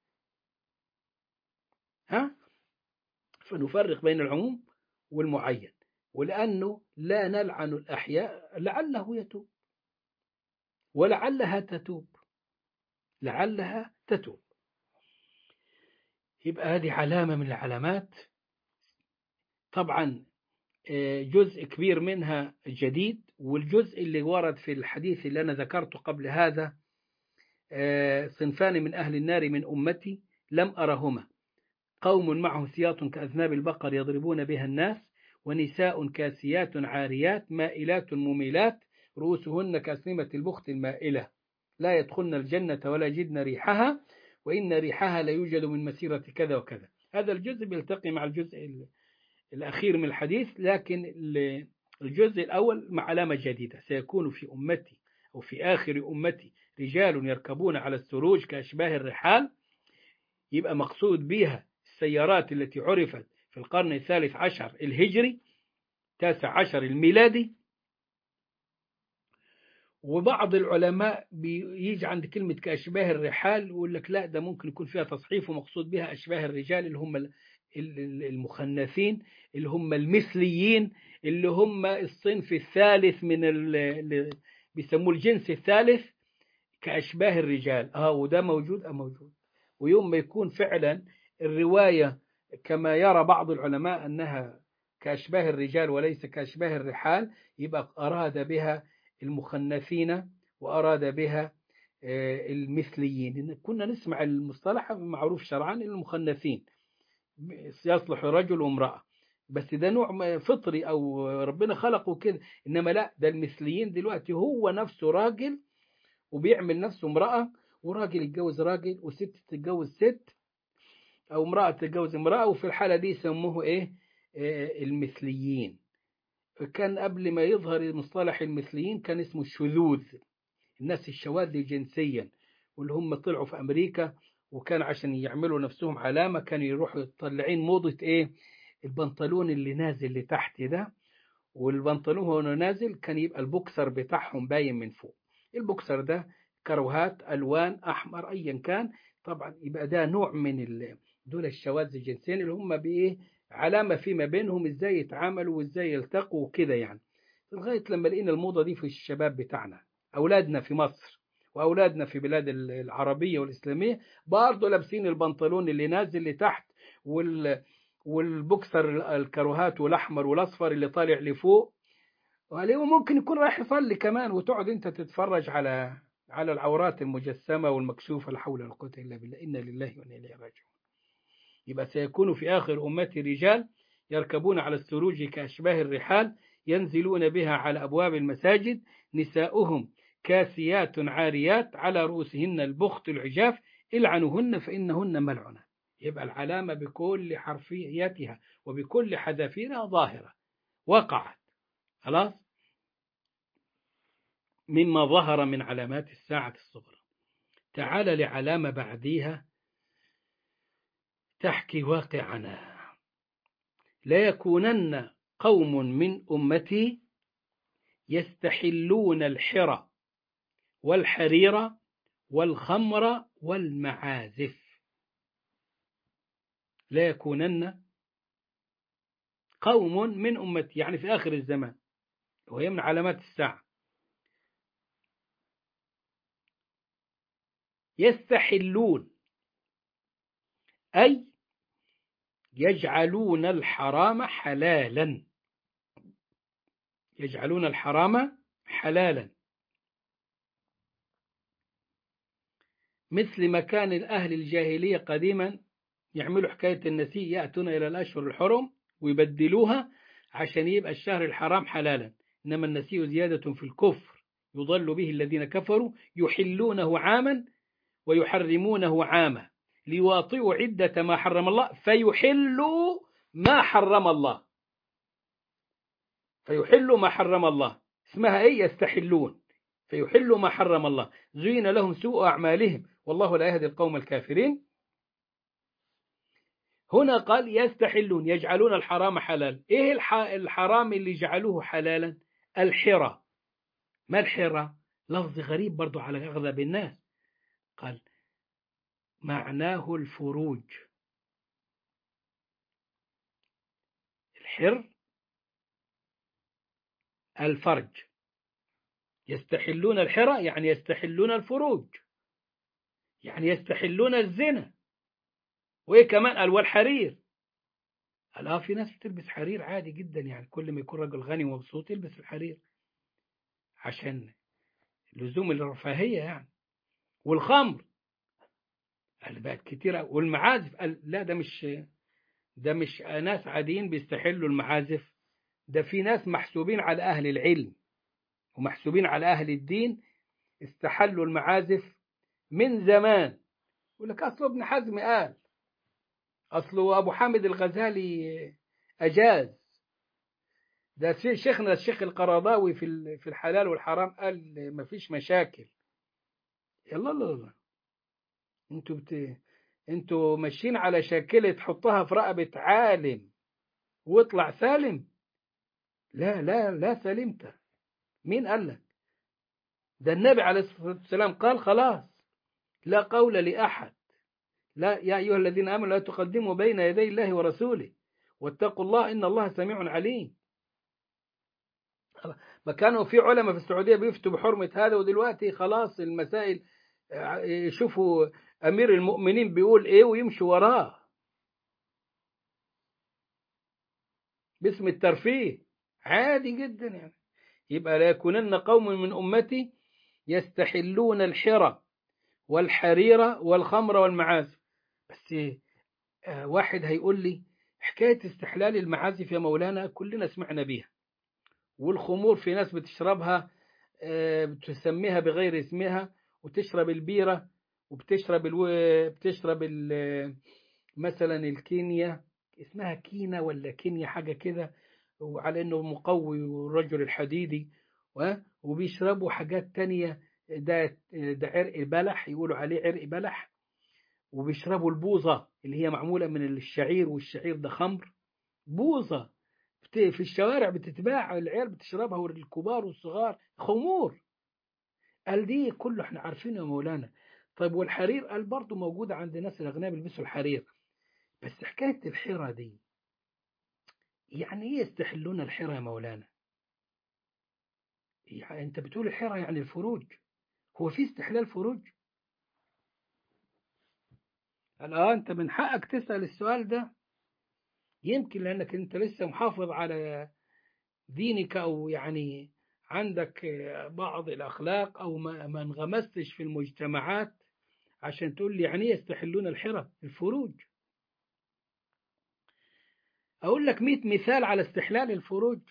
ها؟ فنفرق بين العموم والمعين، ولأنه لا نلعن الأحياء لعله يتوب ولعلها تتوب، لعلها تتوب. يبقى هذه علامة من العلامات. طبعا جزء كبير منها جديد، والجزء اللي ورد في الحديث اللي أنا ذكرته قبل هذا صنفان من أهل النار من أمتي لم أرهما، قوم معهم سياط كأذناب البقر يضربون بها الناس، ونساء كاسيات عاريات مائلات مميلات رؤوسهن كأسنمة البخت المائلة لا يدخلن الجنة ولا يجدن ريحها وإن ريحها لا يوجد من مسيرة كذا وكذا. هذا الجزء بيلتقي مع الجزء الأخير من الحديث، لكن الجزء الأول مع علامة جديدة: سيكون في أمتي أو في آخر أمتي رجال يركبون على السروج كأشباه الرحال. يبقى مقصود بها السيارات التي عرفت في القرن الثالث عشر الهجري تاسع عشر الميلادي. وبعض العلماء بيجي عند كلمة كأشباه الرحال ويقول لك لا، ده ممكن يكون فيها تصحيف ومقصود بها أشباه الرجال اللي هم المخنثين، اللي هم المثليين، اللي هم الصنف الثالث من اللي بيسموه الجنس الثالث كأشباه الرجال. اه وده موجود اه موجود. ويوم ما يكون فعلا الرواية كما يرى بعض العلماء أنها كأشباه الرجال وليس كأشباه الرحال، يبقى أراد بها المخنثين وأراد بها المثليين. كنا نسمع المصطلح معروف شرعا المخنثين يصلح رجل وامرأة، بس ده نوع فطري أو ربنا خلقه كده. إنما لا، ده المثليين دلوقتي هو نفسه راجل وبيعمل نفسه امرأة، وراجل يتجوز راجل وست تتجوز ست أو امرأة تتجوز امرأة، وفي الحالة دي يسموه إيه؟ إيه المثليين. كان قبل ما يظهر مصطلح المثليين كان اسمه الشذوذ، الناس الشواذ جنسيا، واللي هم طلعوا في أمريكا وكان عشان يعملوا نفسهم علامة كانوا يروحوا يطلعين موضة إيه؟ البنطلون اللي نازل لتحت ده، والبنطلون هو نازل كان يبقى البوكسر بتاعهم باين من فوق. البوكسر ده كروهات ألوان أحمر أيا كان، طبعا يبقى ده نوع من دول الشواذ الجنسيين اللي هم بإيه؟ علامة فيما بينهم إزاي يتعاملوا وإزاي يلتقوا وكده يعني. لغاية لما لقينا الموضة دي في الشباب بتاعنا، أولادنا في مصر وأولادنا في بلاد العربية والإسلامية برضه لابسين البنطلون اللي نازل لتحت وال والبوكسر الكروهات والأحمر والأصفر اللي طالع لفوق، وعليه ممكن يكون رايح يصلي كمان، وتقعد أنت تتفرج على على العورات المجسمة والمكشوفة. لا حول ولا قوة إلا بالله، إنا لله وإنا إليه راجعون. يبقى سيكون في آخر أمتي رجال يركبون على السروج كأشباه الرحال ينزلون بها على أبواب المساجد، نساؤهم كاسيات عاريات على رؤوسهن البخت العجاف العنوهن فإنهن ملعنات. يبقى العلامة بكل حرفيتها وبكل حذافيرها ظاهرة وقعت خلاص. مما ظهر من علامات الساعة الصغرى. تعال لعلامة بعديها تحكي واقعنا: لا يكونن قوم من أمتي يستحلون الحرى والحرير والخمر والمعازف. لا يكونن قوم من أمتي، يعني في آخر الزمان، وهي من علامات الساعة. يستحلون أي يجعلون الحرام حلالا، يجعلون الحرام حلالا، مثل ما كان الأهل الجاهلية قديما يعملوا حكاية النسيء، يأتون إلى الأشهر الحرم ويبدلوها عشان يبقى الشهر الحرام حلالا. إنما النسيء زيادة في الكفر يضل به الذين كفروا يحلونه عاما ويحرمونه عاما ليواطئوا عدة ما حرم الله فيحلوا ما حرم الله، فيحلوا ما حرم الله اسمها إيه؟ يستحلون، فيحلوا ما حرم الله زين لهم سوء أعمالهم والله لا يهدي القوم الكافرين. هنا قال يستحلون يجعلون الحرام حلال. إيه الحرام اللي جعلوه حلالا؟ الحرى. ما الحرى؟ لفظ غريب برضو على أغلب الناس. قال معناه الفروج. الحر الفرج، يستحلون الحرى يعني يستحلون الفروج، يعني يستحلون الزنا. وإيه كمان؟ قال والحرير. قال آه في ناس بتلبس حرير عادي جدا، يعني كل ما يكون رجل غني ومبسوط يلبس الحرير عشان لزوم الرفاهية يعني. والخمر قال بقت كتيرة. والمعازف قال لا، ده مش ده مش ناس عاديين بيستحلوا المعازف، ده في ناس محسوبين على أهل العلم ومحسوبين على أهل الدين استحلوا المعازف من زمان. يقول لك أصله ابن حزم قال، أصله أبو حامد الغزالي أجاز، ده شيخنا الشيخ القرضاوي في في الحلال والحرام قال ما فيش مشاكل. يلا لا لا، انتوا بت... انتوا ماشيين على شاكلة تحطها في رقبة عالم واطلع سالم. لا لا لا سلمت. مين قال لك؟ ده النبي عليه الصلاة والسلام قال خلاص لا قول لأحد، لا يا أيها الذين آمنوا لا تقدموا بين يدي الله ورسوله واتقوا الله إن الله سميع عليم. ما كانوا في علماء في السعودية بيفتوا بحرمة هذا، ودلوقتي خلاص المسائل يشوفوا أمير المؤمنين بيقول إيه ويمشوا وراه باسم الترفيه عادي جدا يعني. يبقى لا يكونن قوم من أمتي يستحلون الحرى والحرير والخمر والمعازف. بس واحد هيقول لي حكاية استحلال المعازف يا مولانا كلنا سمعنا بيها، والخمور في ناس بتشربها بتسميها بغير اسمها، وتشرب البيرة وبتشرب الو... بتشرب ال... مثلا الكينيا، اسمها كينا ولا كينيا حاجة كده، وعلى انه مقوي والرجل الحديدي، وبيشربوا حاجات تانية، ده ده عرق بلح يقولوا عليه عرق بلح، وبيشربوا البوظة اللي هي معمولة من الشعير، والشعير ده خمر. بوظة في الشوارع بتتباع، العيال بتشربها والكبار والصغار، خمور. قال دي كله احنا عارفينه يا مولانا. طيب والحرير؟ قال برضه موجودة عند ناس الأغنياء بيلبسوا الحرير. بس حكاية الحرة دي يعني ايه يستحلون الحرة يا مولانا؟ يعني انت بتقول الحرة يعني الفروج، هو في استحلال فروج؟ قال اه انت من حقك تسأل السؤال ده، يمكن لأنك انت لسه محافظ على دينك، أو يعني عندك بعض الأخلاق، أو ما ما انغمستش في المجتمعات عشان تقول لي يعني يستحلون الحرة الفروج. أقول لك مئة مثال على استحلال الفروج.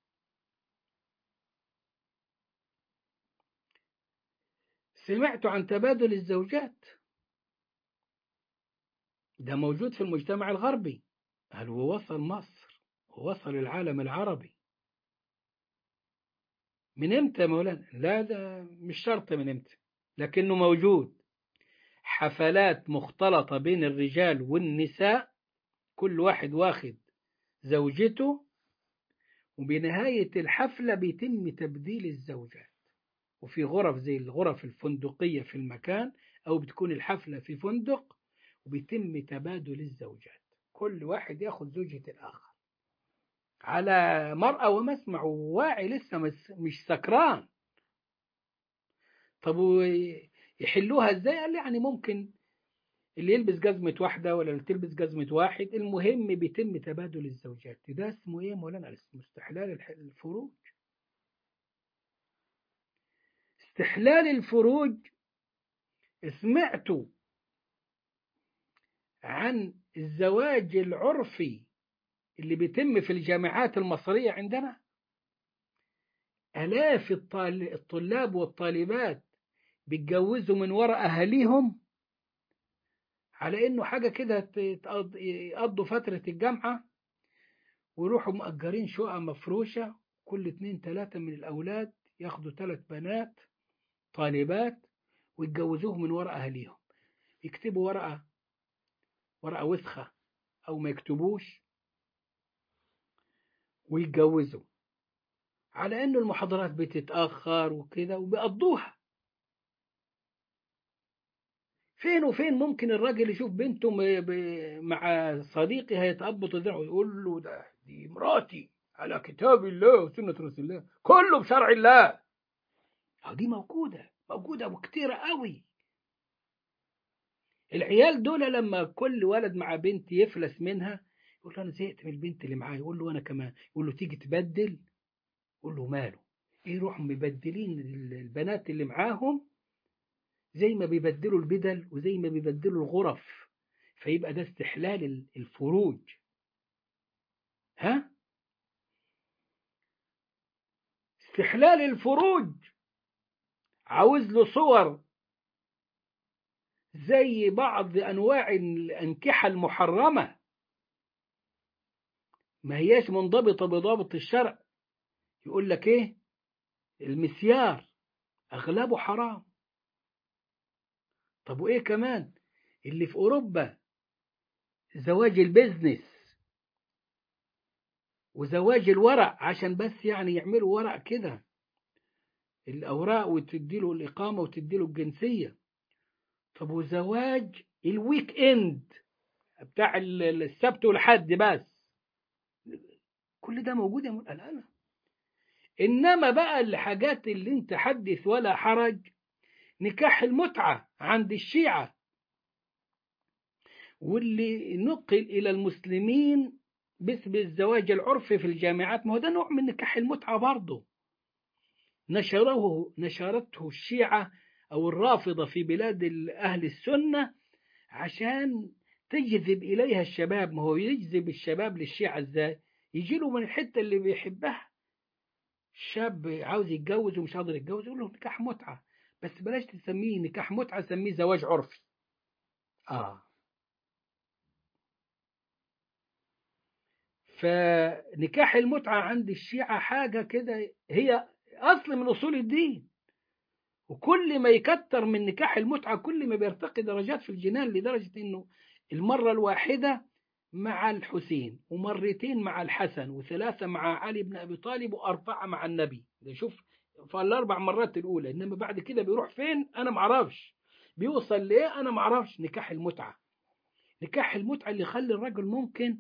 سمعت عن تبادل الزوجات، ده موجود في المجتمع الغربي. هل هو وصل مصر ووصل العالم العربي من امتى يا مولانا؟ لا ده مش شرط من امتى، لكنه موجود. حفلات مختلطة بين الرجال والنساء، كل واحد واخد زوجته، وبنهاية الحفلة بيتم تبديل الزوجات، وفي غرف زي الغرف الفندقية في المكان، أو بتكون الحفلة في فندق وبيتم تبادل الزوجات، كل واحد ياخد زوجة الآخر على مرأى ومسمع، وواعي لسه مش سكران. طب يحلوها ازاي؟ قال لي يعني ممكن اللي يلبس جزمة واحدة ولا اللي تلبس جزمة واحد، المهم بيتم تبادل الزوجات. ده اسمه ايه يا مولانا؟ اسمه استحلال الفروج. استحلال الفروج، سمعتوا عن الزواج العرفي اللي بيتم في الجامعات المصرية عندنا؟ آلاف الطلاب والطالبات بيتجوزوا من وراء أهاليهم على إنه حاجة كده يقضوا فترة الجامعة ويروحوا مأجرين شقة مفروشة، كل اتنين تلاتة من الأولاد ياخدوا ثلاث بنات طالبات ويتجوزوهم من وراء أهاليهم، يكتبوا ورقة ورقة وسخة أو ما يكتبوش ويتجوزوا على إنه المحاضرات بتتأخر وكده وبيقضوها. فين وفين ممكن الراجل يشوف بنته مع صديقي هيتقبض ذراعه ويقول له ده دي مراتي على كتاب الله وسنة رسول الله كله بشرع الله. دي موجودة موجودة وكتيرة قوي. العيال دول لما كل ولد مع بنت يفلس منها يقول له أنا زهقت من البنت اللي معايا، يقول له أنا كمان، يقول له تيجي تبدل، يقول له ماله، يروحوا مبدلين البنات اللي معاهم زي ما بيبدلوا البدل وزي ما بيبدلوا الغرف، فيبقى ده استحلال الفروج. ها؟ استحلال الفروج عاوز له صور زي بعض أنواع الأنكحة المحرمة، ما هياش منضبطة بضابط الشرع. يقول لك إيه؟ المسيار أغلبه حرام. طب وإيه كمان اللي في أوروبا؟ زواج البيزنس وزواج الورق، عشان بس يعني يعملوا ورق كده الأوراق وتديله الإقامة وتديله الجنسية. طب وزواج الويك إند بتاع السبت والحد بس، كل ده موجود يا الآن. إنما بقى الحاجات اللي انت حدث ولا حرج، نكاح المتعة عند الشيعة واللي نقل إلى المسلمين باسم الزواج العرفي في الجامعات، ما هو ده نوع من نكاح المتعة برضه. نشره نشرته الشيعة أو الرافضة في بلاد أهل السنة عشان تجذب إليها الشباب. ما هو يجذب الشباب للشيعة إزاي؟ يجي له من الحتة اللي بيحبها. الشاب عاوز يتجوز ومش قادر يتجوز، يقول له نكاح متعة، بس بلاش تسميه نكاح متعة، سميه زواج عرفي. آه فنكاح المتعة عند الشيعة حاجة كده هي أصل من أصول الدين، وكل ما يكتر من نكاح المتعة كل ما بيرتقي درجات في الجنان، لدرجة إنه المرة الواحدة مع الحسين ومرتين مع الحسن وثلاثة مع علي بن أبي طالب وأربعة مع النبي. ده شوف فالأربع مرات الأولى، إنما بعد كده بيروح فين أنا معرفش، بيوصل ليه أنا معرفش. نكاح المتعة، نكاح المتعة اللي يخلي الرجل ممكن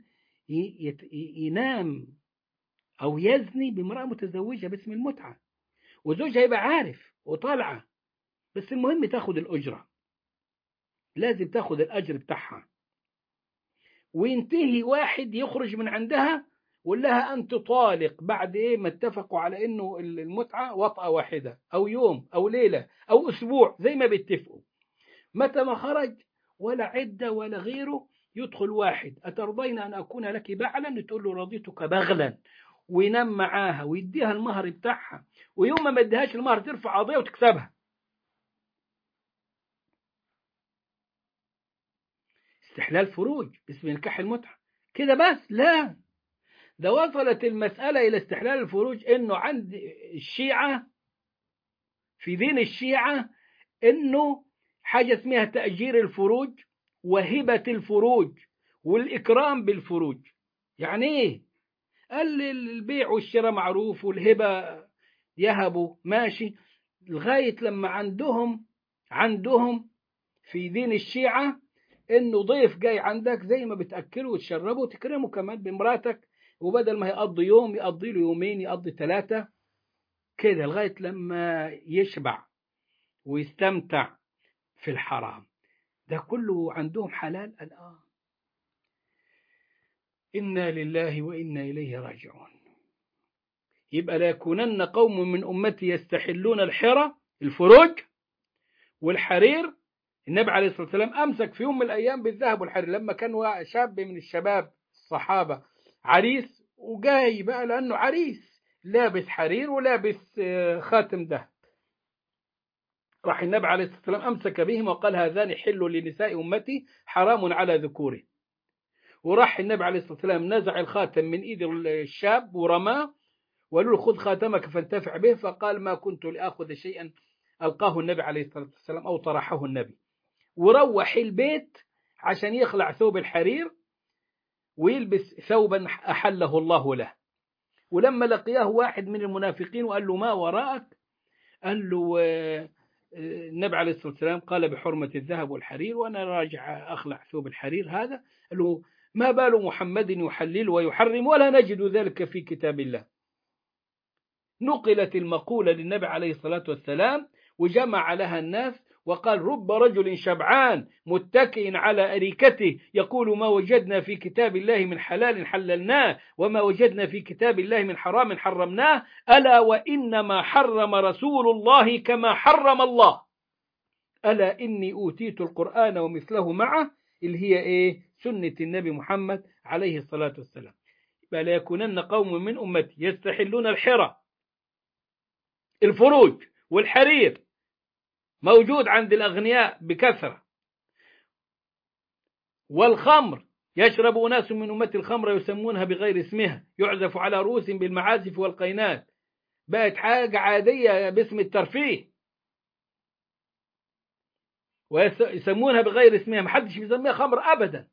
ينام أو يزني بامرأة متزوجة باسم المتعة، وزوجها يبقى عارف وطالعة، بس المهم تاخد الأجرة، لازم تاخد الأجر بتاعها. وينتهي واحد يخرج من عندها ويقول لها أنت طالق بعد إيه ما اتفقوا على إنه المتعة وطأة واحدة أو يوم أو ليلة أو أسبوع زي ما بيتفقوا. متى ما خرج ولا عدة ولا غيره، يدخل واحد أترضين أن أكون لك بعلا؟ تقول له رضيتك بغلا، وينام معاها ويديها المهر بتاعها، ويوم ما اديهاش المهر ترفع قضية وتكسبها. استحلال فروج باسم نكاح المتعة كده بس؟ لا، ده وصلت المسألة إلى استحلال الفروج إنه عند الشيعة في دين الشيعة إنه حاجة اسمها تأجير الفروج وهبة الفروج والإكرام بالفروج. يعني إيه؟ قال البيع والشراء معروف والهبة يهبوا ماشي، لغاية لما عندهم عندهم في دين الشيعة إنه ضيف جاي عندك زي ما بتأكله وتشربه وتكرمه كمان بمراتك، وبدل ما يقضي يوم يقضي له يومين يقضي ثلاثة كده لغاية لما يشبع ويستمتع في الحرام، ده كله عندهم حلال الآن. إنا لله وإنا إليه راجعون. يبقى لا يكونن قوم من أمتي يستحلون الحرى الفروج والحرير. النبي عليه الصلاة والسلام أمسك في يوم من الأيام بالذهب والحرير لما كان شاب من الشباب الصحابة عريس، وجاي بقى لأنه عريس لابس حرير ولابس خاتم ذهب، راح النبي عليه الصلاة والسلام أمسك بهما وقال هذان حل لنساء أمتي حرام على ذكوره. وراح النبي عليه الصلاة والسلام نزع الخاتم من إيد الشاب ورماه وقالوا له خذ خاتمك فانتفع به، فقال ما كنت لآخذ شيئا ألقاه النبي عليه الصلاة والسلام أو طرحه النبي. وروح البيت عشان يخلع ثوب الحرير ويلبس ثوبا أحله الله له. ولما لقياه واحد من المنافقين وقال له ما وراءك، قال له النبي عليه الصلاة والسلام قال بحرمة الذهب والحرير وأنا راجع أخلع ثوب الحرير هذا. قال له ما بال محمد يحلل ويحرم ولا نجد ذلك في كتاب الله. نقلت المقولة للنبي عليه الصلاة والسلام وجمع لها الناس وقال رب رجل شبعان متكئ على أريكته يقول ما وجدنا في كتاب الله من حلال حللناه وما وجدنا في كتاب الله من حرام حرمناه ألا وإنما حرم رسول الله كما حرم الله ألا إني أوتيت القرآن ومثله معه اللي هي إيه؟ سنة النبي محمد عليه الصلاة والسلام. فلا يكونن قوم من أمتي يستحلون الحرى الفروج والحرير موجود عند الأغنياء بكثرة، والخمر يشرب أناس من أمة الخمر يسمونها بغير اسمها يعزف على رؤوسهم بالمعازف والقينات، بقت حاجة عادية باسم الترفيه ويسمونها بغير اسمها، محدش بيسميها خمر أبدا.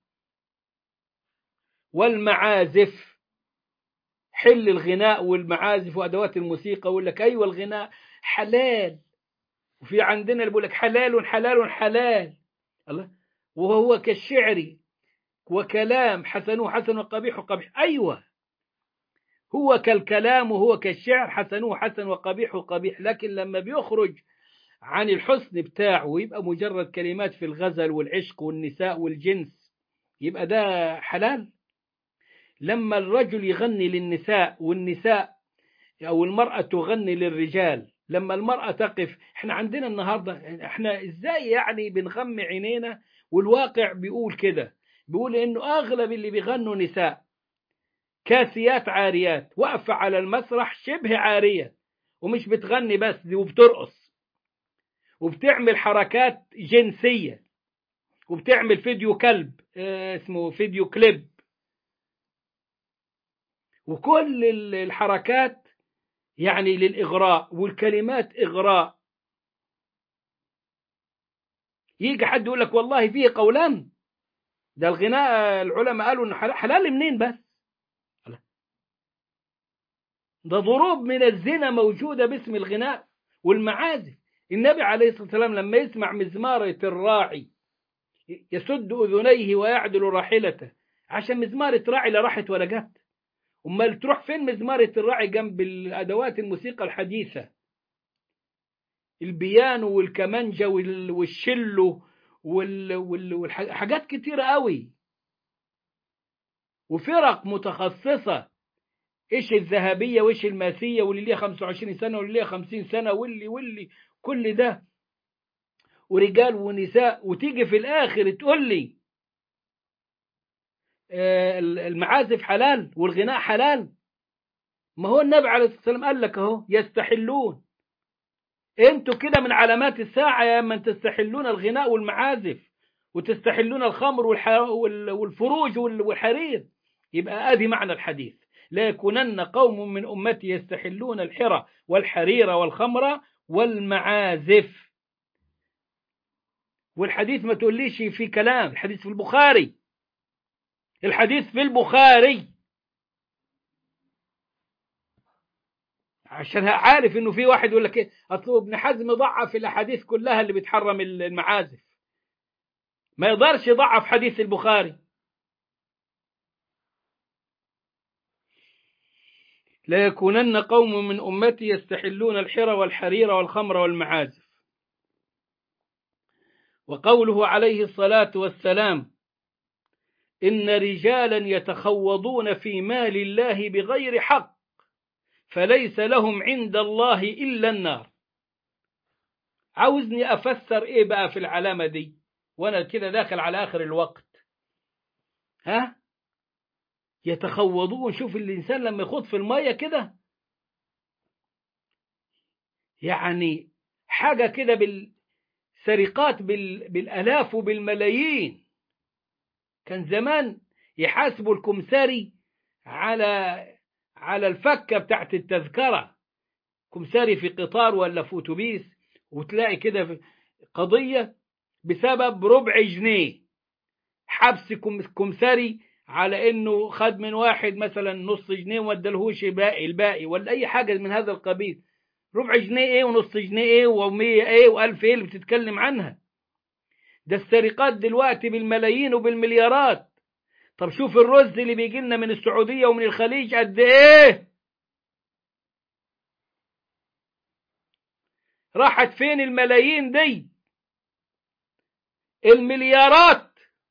والمعازف حل الغناء والمعازف وأدوات الموسيقى، ويقول لك أيوة الغناء حلال، وفي عندنا اللي بيقول لك حلال حلال حلال الله، وهو كالشعر وكلام حسنه حسن وقبيح قبيح. أيوة هو كالكلام وهو كالشعر حسنه حسن وقبيح قبيح، لكن لما بيخرج عن الحسن بتاعه ويبقى مجرد كلمات في الغزل والعشق والنساء والجنس يبقى ده حلال. لما الرجل يغني للنساء والنساء أو المرأة تغني للرجال، لما المرأة تقف، احنا عندنا النهاردة احنا ازاي يعني بنغمي عينينا، والواقع بيقول كده، بيقول انه اغلب اللي بيغنوا نساء كاسيات عاريات واقفة على المسرح شبه عارية، ومش بتغني بس دي وبترقص وبتعمل حركات جنسية وبتعمل فيديو كلب اه اسمه فيديو كليب، وكل الحركات يعني للإغراء والكلمات إغراء. يجي حد يقول لك والله فيه قولان، ده الغناء العلماء قالوا إنه حلال. حلال منين بس؟ ده ضروب من الزنا موجودة باسم الغناء والمعازف. النبي عليه الصلاة والسلام لما يسمع مزمارة الراعي يسد أذنيه ويعدل راحلته، عشان مزمارة راعي لا راحت ولا جت، أمال تروح فين مزمارة الراعي جنب الأدوات الموسيقى الحديثة، البيانو والكمانجا والشلو والحاجات كتيرة قوي، وفرق متخصصة، إيش الذهبية وإيش الماسية واللي ليها خمسة وعشرين سنة واللي ليها خمسين سنة واللي واللي كل ده، ورجال ونساء، وتيجي في الآخر تقول لي المعازف حلال والغناء حلال. ما هو النبي عليه الصلاة والسلام قال لك اهو يستحلون، انتوا كده من علامات الساعة يا من تستحلون الغناء والمعازف وتستحلون الخمر والفروج والحرير. يبقى ادي معنى الحديث، لا يكونن قوم من أمتي يستحلون الحرى والحرير والخمر والمعازف. والحديث ما تقوليش في كلام، الحديث في البخاري، الحديث في البخاري، عشان عارف انه في واحد يقول لك ايه اصل ابن حزم ضعف الاحاديث كلها اللي بتحرم المعازف، ما يقدرش يضعف حديث البخاري. لا يكونن قوم من أمتي يستحلون الحرى والحرير والخمر والمعازف. وقوله عليه الصلاة والسلام إن رجالا يتخوضون في مال الله بغير حق فليس لهم عند الله إلا النار. عاوزني أفسر إيه بقى في العلامة دي وأنا كده داخل على آخر الوقت؟ ها؟ يتخوضون، شوف الإنسان لما يخوض في المية كده يعني حاجة كده بالسرقات بالآلاف وبالملايين. كان زمان يحاسبوا الكمساري على على الفكة بتاعت التذكرة، كمساري في قطار ولا في أتوبيس، وتلاقي كده قضية بسبب ربع جنيه حبس كمساري على انه خد من واحد مثلا نص جنيه وما ادالهوش باقي الباقي ولا اي حاجة من هذا القبيل. ربع جنيه ايه ونص جنيه ايه ومية ايه والف ايه اللي بتتكلم عنها؟ ده السرقات دلوقتي بالملايين وبالمليارات. طب شوف الرز اللي بيجي لنا من السعودية ومن الخليج قد ايه، راحت فين الملايين دي، المليارات؟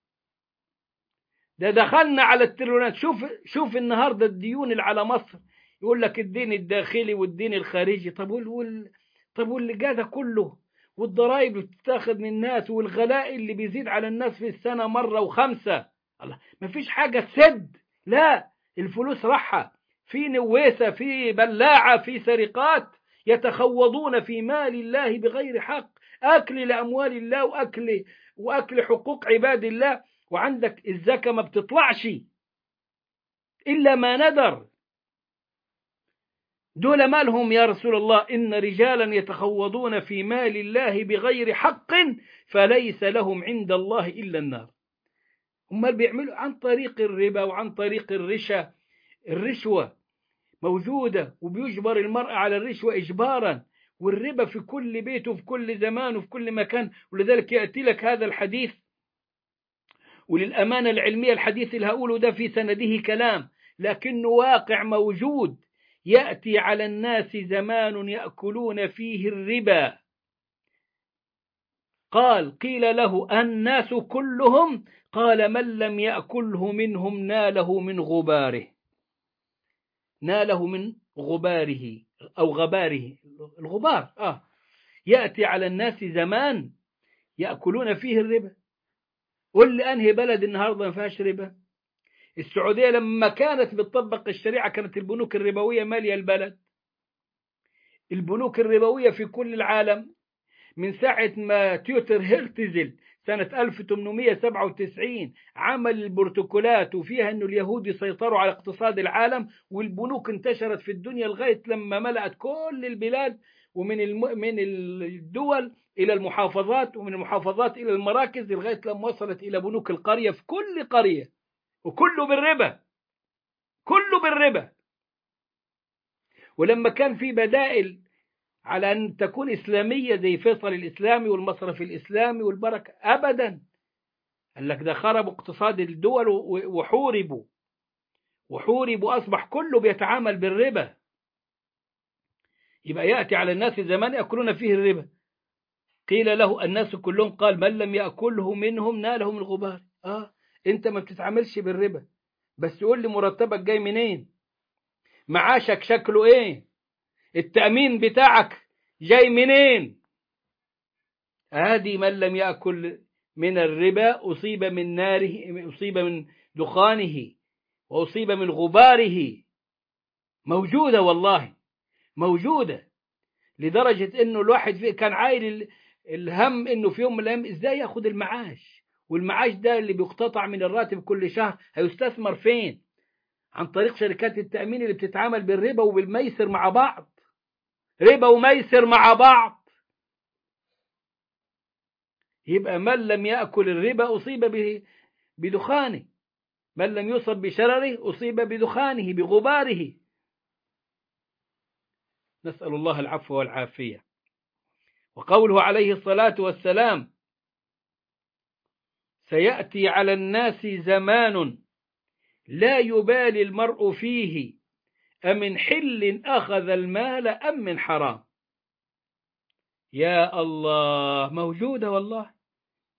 ده دخلنا على التريليونات. شوف شوف النهارده الديون اللي على مصر، يقول لك الدين الداخلي والدين الخارجي. طب وال طب واللي جا ده كله، والضرائب اللي بتتاخد من الناس، والغلاء اللي بيزيد على الناس في السنة مرة وخمسة، الله مفيش حاجة تسد. لا، الفلوس راحة في نويسة، في بلاعة، في سرقات. يتخوضون في مال الله بغير حق، أكل لأموال الله وأكل وأكل حقوق عباد الله. وعندك الزكاة ما بتطلعش إلا ما ندر. دول مالهم يا رسول الله؟ إن رجالا يتخوضون في مال الله بغير حق فليس لهم عند الله إلا النار. هم بيعملوا عن طريق الربا وعن طريق الرشا. الرشوة موجودة وبيجبر المرأة على الرشوة إجبارا، والربا في كل بيت وفي كل زمان وفي كل مكان. ولذلك يأتي لك هذا الحديث، وللأمانة العلمية الحديث اللي هقوله ده في سنده كلام لكنه واقع موجود. يأتي على الناس زمان يأكلون فيه الربا. قال قيل له الناس كلهم؟ قال من لم يأكله منهم ناله من غباره. ناله من غباره أو غباره، الغبار. آه. يأتي على الناس زمان يأكلون فيه الربا. قل لي أنهي بلد النهاردة ما فيهاش ربا؟ السعودية لما كانت بتطبق الشريعة كانت البنوك الربوية مالية البلد. البنوك الربوية في كل العالم من ساعة ما تيوتر هيرتزل سنة ألف وثمانمئة وسبعة وتسعين عمل البروتوكولات وفيها أنه اليهود يسيطروا على اقتصاد العالم، والبنوك انتشرت في الدنيا لغاية لما ملأت كل البلاد، ومن الم... من الدول إلى المحافظات، ومن المحافظات إلى المراكز، لغاية لما وصلت إلى بنوك القرية في كل قرية، وكله بالربا، كله بالربا. ولما كان في بدائل على أن تكون إسلامية زي فيصل الإسلامي والمصرف الإسلامي والبركة، أبدا. قال لك ده خربوا اقتصاد الدول وحوربوا وحوربوا أصبح كله بيتعامل بالربا. يبقى يأتي على الناس زمان يأكلون فيه الربا. قيل له الناس كلهم؟ قال من لم يأكله منهم ناله من الغبار. آه أنت ما بتتعاملش بالربا، بس قول لي مرتبك جاي منين؟ معاشك شكله إيه؟ التأمين بتاعك جاي منين؟ هذه من لم يأكل من الربا أصيب من ناره، أصيب من دخانه، وأصيب من غباره. موجودة والله موجودة، لدرجة إنه الواحد فيه كان عايل الهم إنه في يوم من الأيام إزاي يأخذ المعاش، والمعاش ده اللي بيقتطع من الراتب كل شهر هيستثمر فين؟ عن طريق شركات التأمين اللي بتتعامل بالربا وبالميسر مع بعض، ربا وميسر مع بعض. يبقى من لم يأكل الربا أصيب به بدخانه، من لم يصب بشرره أصيب بدخانه بغباره. نسأل الله العفو والعافية. وقوله عليه الصلاة والسلام سيأتي على الناس زمان لا يبالي المرء فيه أمن حل أخذ المال أم من حرام. يا الله موجودة والله.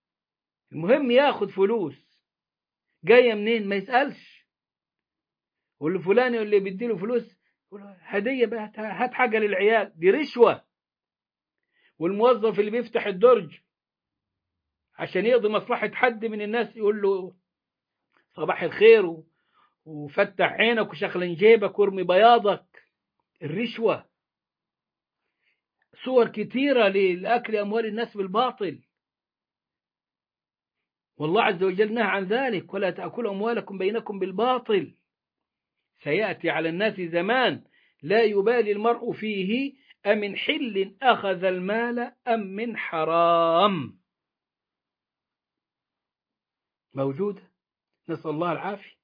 المهم ياخد فلوس جاية منين ما يسألش، واللي فلان اللي بيديله فلوس هدية بقى، هات حاجة للعيال، دي رشوة. والموظف اللي بيفتح الدرج عشان يقضي مصلحة حد من الناس يقول له صباح الخير وفتح عينك وشغل جيبك وارمي بياضك، الرشوة. صور كتيرة لأكل أموال الناس بالباطل، والله عز وجل نهى عن ذلك، ولا تأكلوا أموالكم بينكم بالباطل. سيأتي على الناس زمان لا يبالي المرء فيه أمن حل أخذ المال أم من حرام. موجودة، نسأل الله العافية.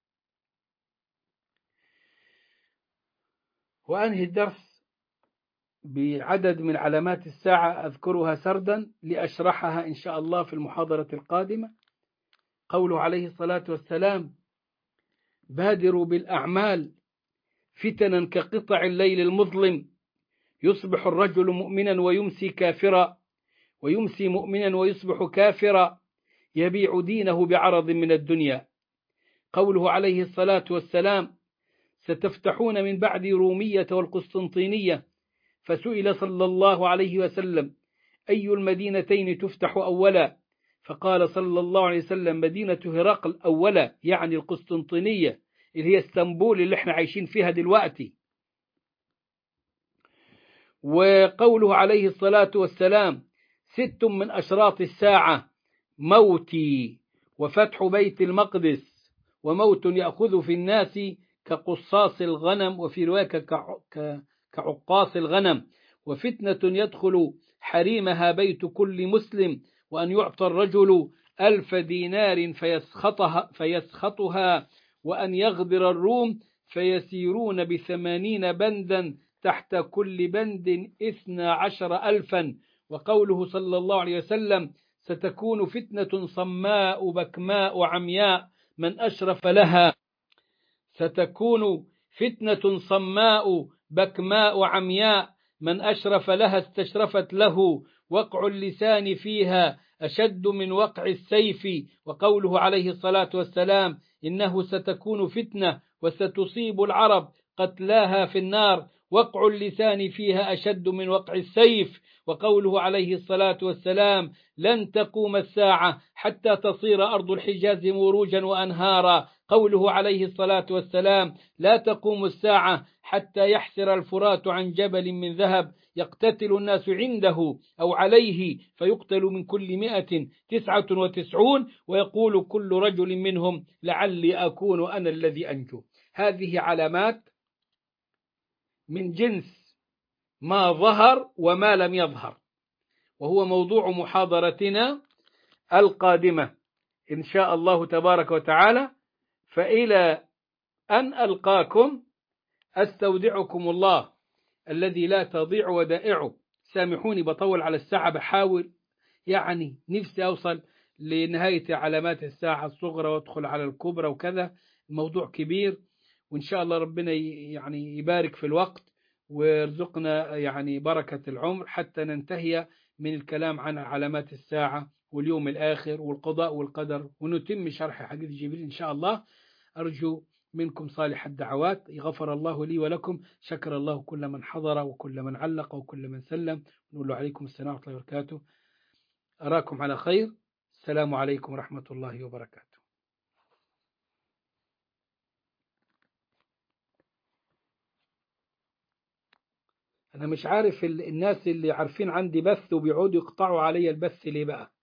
وأنهي الدرس بعدد من علامات الساعة أذكرها سردا لأشرحها إن شاء الله في المحاضرة القادمة. قوله عليه الصلاة والسلام: بادروا بالأعمال فتنا كقطع الليل المظلم، يصبح الرجل مؤمنا ويمسي كافرا، ويمسي مؤمنا ويصبح كافرا، يبيع دينه بعرض من الدنيا. قوله عليه الصلاة والسلام: ستفتحون من بعد رومية والقسطنطينية، فسئل صلى الله عليه وسلم: أي المدينتين تفتح أولا؟ فقال صلى الله عليه وسلم: مدينة هرقل أولا، يعني القسطنطينية اللي هي اسطنبول اللي احنا عايشين فيها دلوقتي. وقوله عليه الصلاة والسلام: ست من أشراط الساعة: موتي، وفتح بيت المقدس، وموت يأخذ في الناس كقصاص الغنم، وفي رواية كعقاص الغنم، وفتنة يدخل حريمها بيت كل مسلم، وأن يعطى الرجل ألف دينار فيسخطها, فيسخطها وأن يغدر الروم فيسيرون بثمانين بندا تحت كل بند اثنا عشر ألفا. وقوله صلى الله عليه وسلم: ستكون فتنة صماء بكماء عمياء من أشرف لها ستكون فتنة صماء بكماء عمياء من أشرف لها استشرفت له، وقع اللسان فيها أشد من وقع السيف. وقوله عليه الصلاة والسلام: إنه ستكون فتنة وستصيب العرب قتلاها في النار، وقع اللسان فيها أشد من وقع السيف. وقوله عليه الصلاة والسلام: لن تقوم الساعة حتى تصير أرض الحجاز مروجا وأنهارا. قوله عليه الصلاة والسلام: لا تقوم الساعة حتى يحسر الفرات عن جبل من ذهب يقتتل الناس عنده أو عليه، فيقتل من كل مئة تسعة وتسعون، ويقول كل رجل منهم لعلي أكون أنا الذي أنجو. هذه علامات من جنس ما ظهر وما لم يظهر، وهو موضوع محاضرتنا القادمة إن شاء الله تبارك وتعالى. فإلى أن ألقاكم أستودعكم الله الذي لا تضيع ودائعه. سامحوني بطول على الساعة، بحاول يعني نفسي أوصل لنهاية علامات الساعة الصغرى وادخل على الكبرى وكذا، الموضوع كبير، وإن شاء الله ربنا يعني يبارك في الوقت ويرزقنا يعني بركة العمر حتى ننتهي من الكلام عن علامات الساعة واليوم الآخر والقضاء والقدر، ونتم شرح حديث جبريل إن شاء الله. أرجو منكم صالح الدعوات، غفر الله لي ولكم، شكر الله كل من حضر وكل من علق وكل من سلم. نقول له عليكم السلام ورحمة الله وبركاته. أراكم على خير. السلام عليكم ورحمة الله وبركاته. أنا مش عارف الناس اللي عارفين عندي بث وبيعودوا يقطعوا علي البث ليه بقى.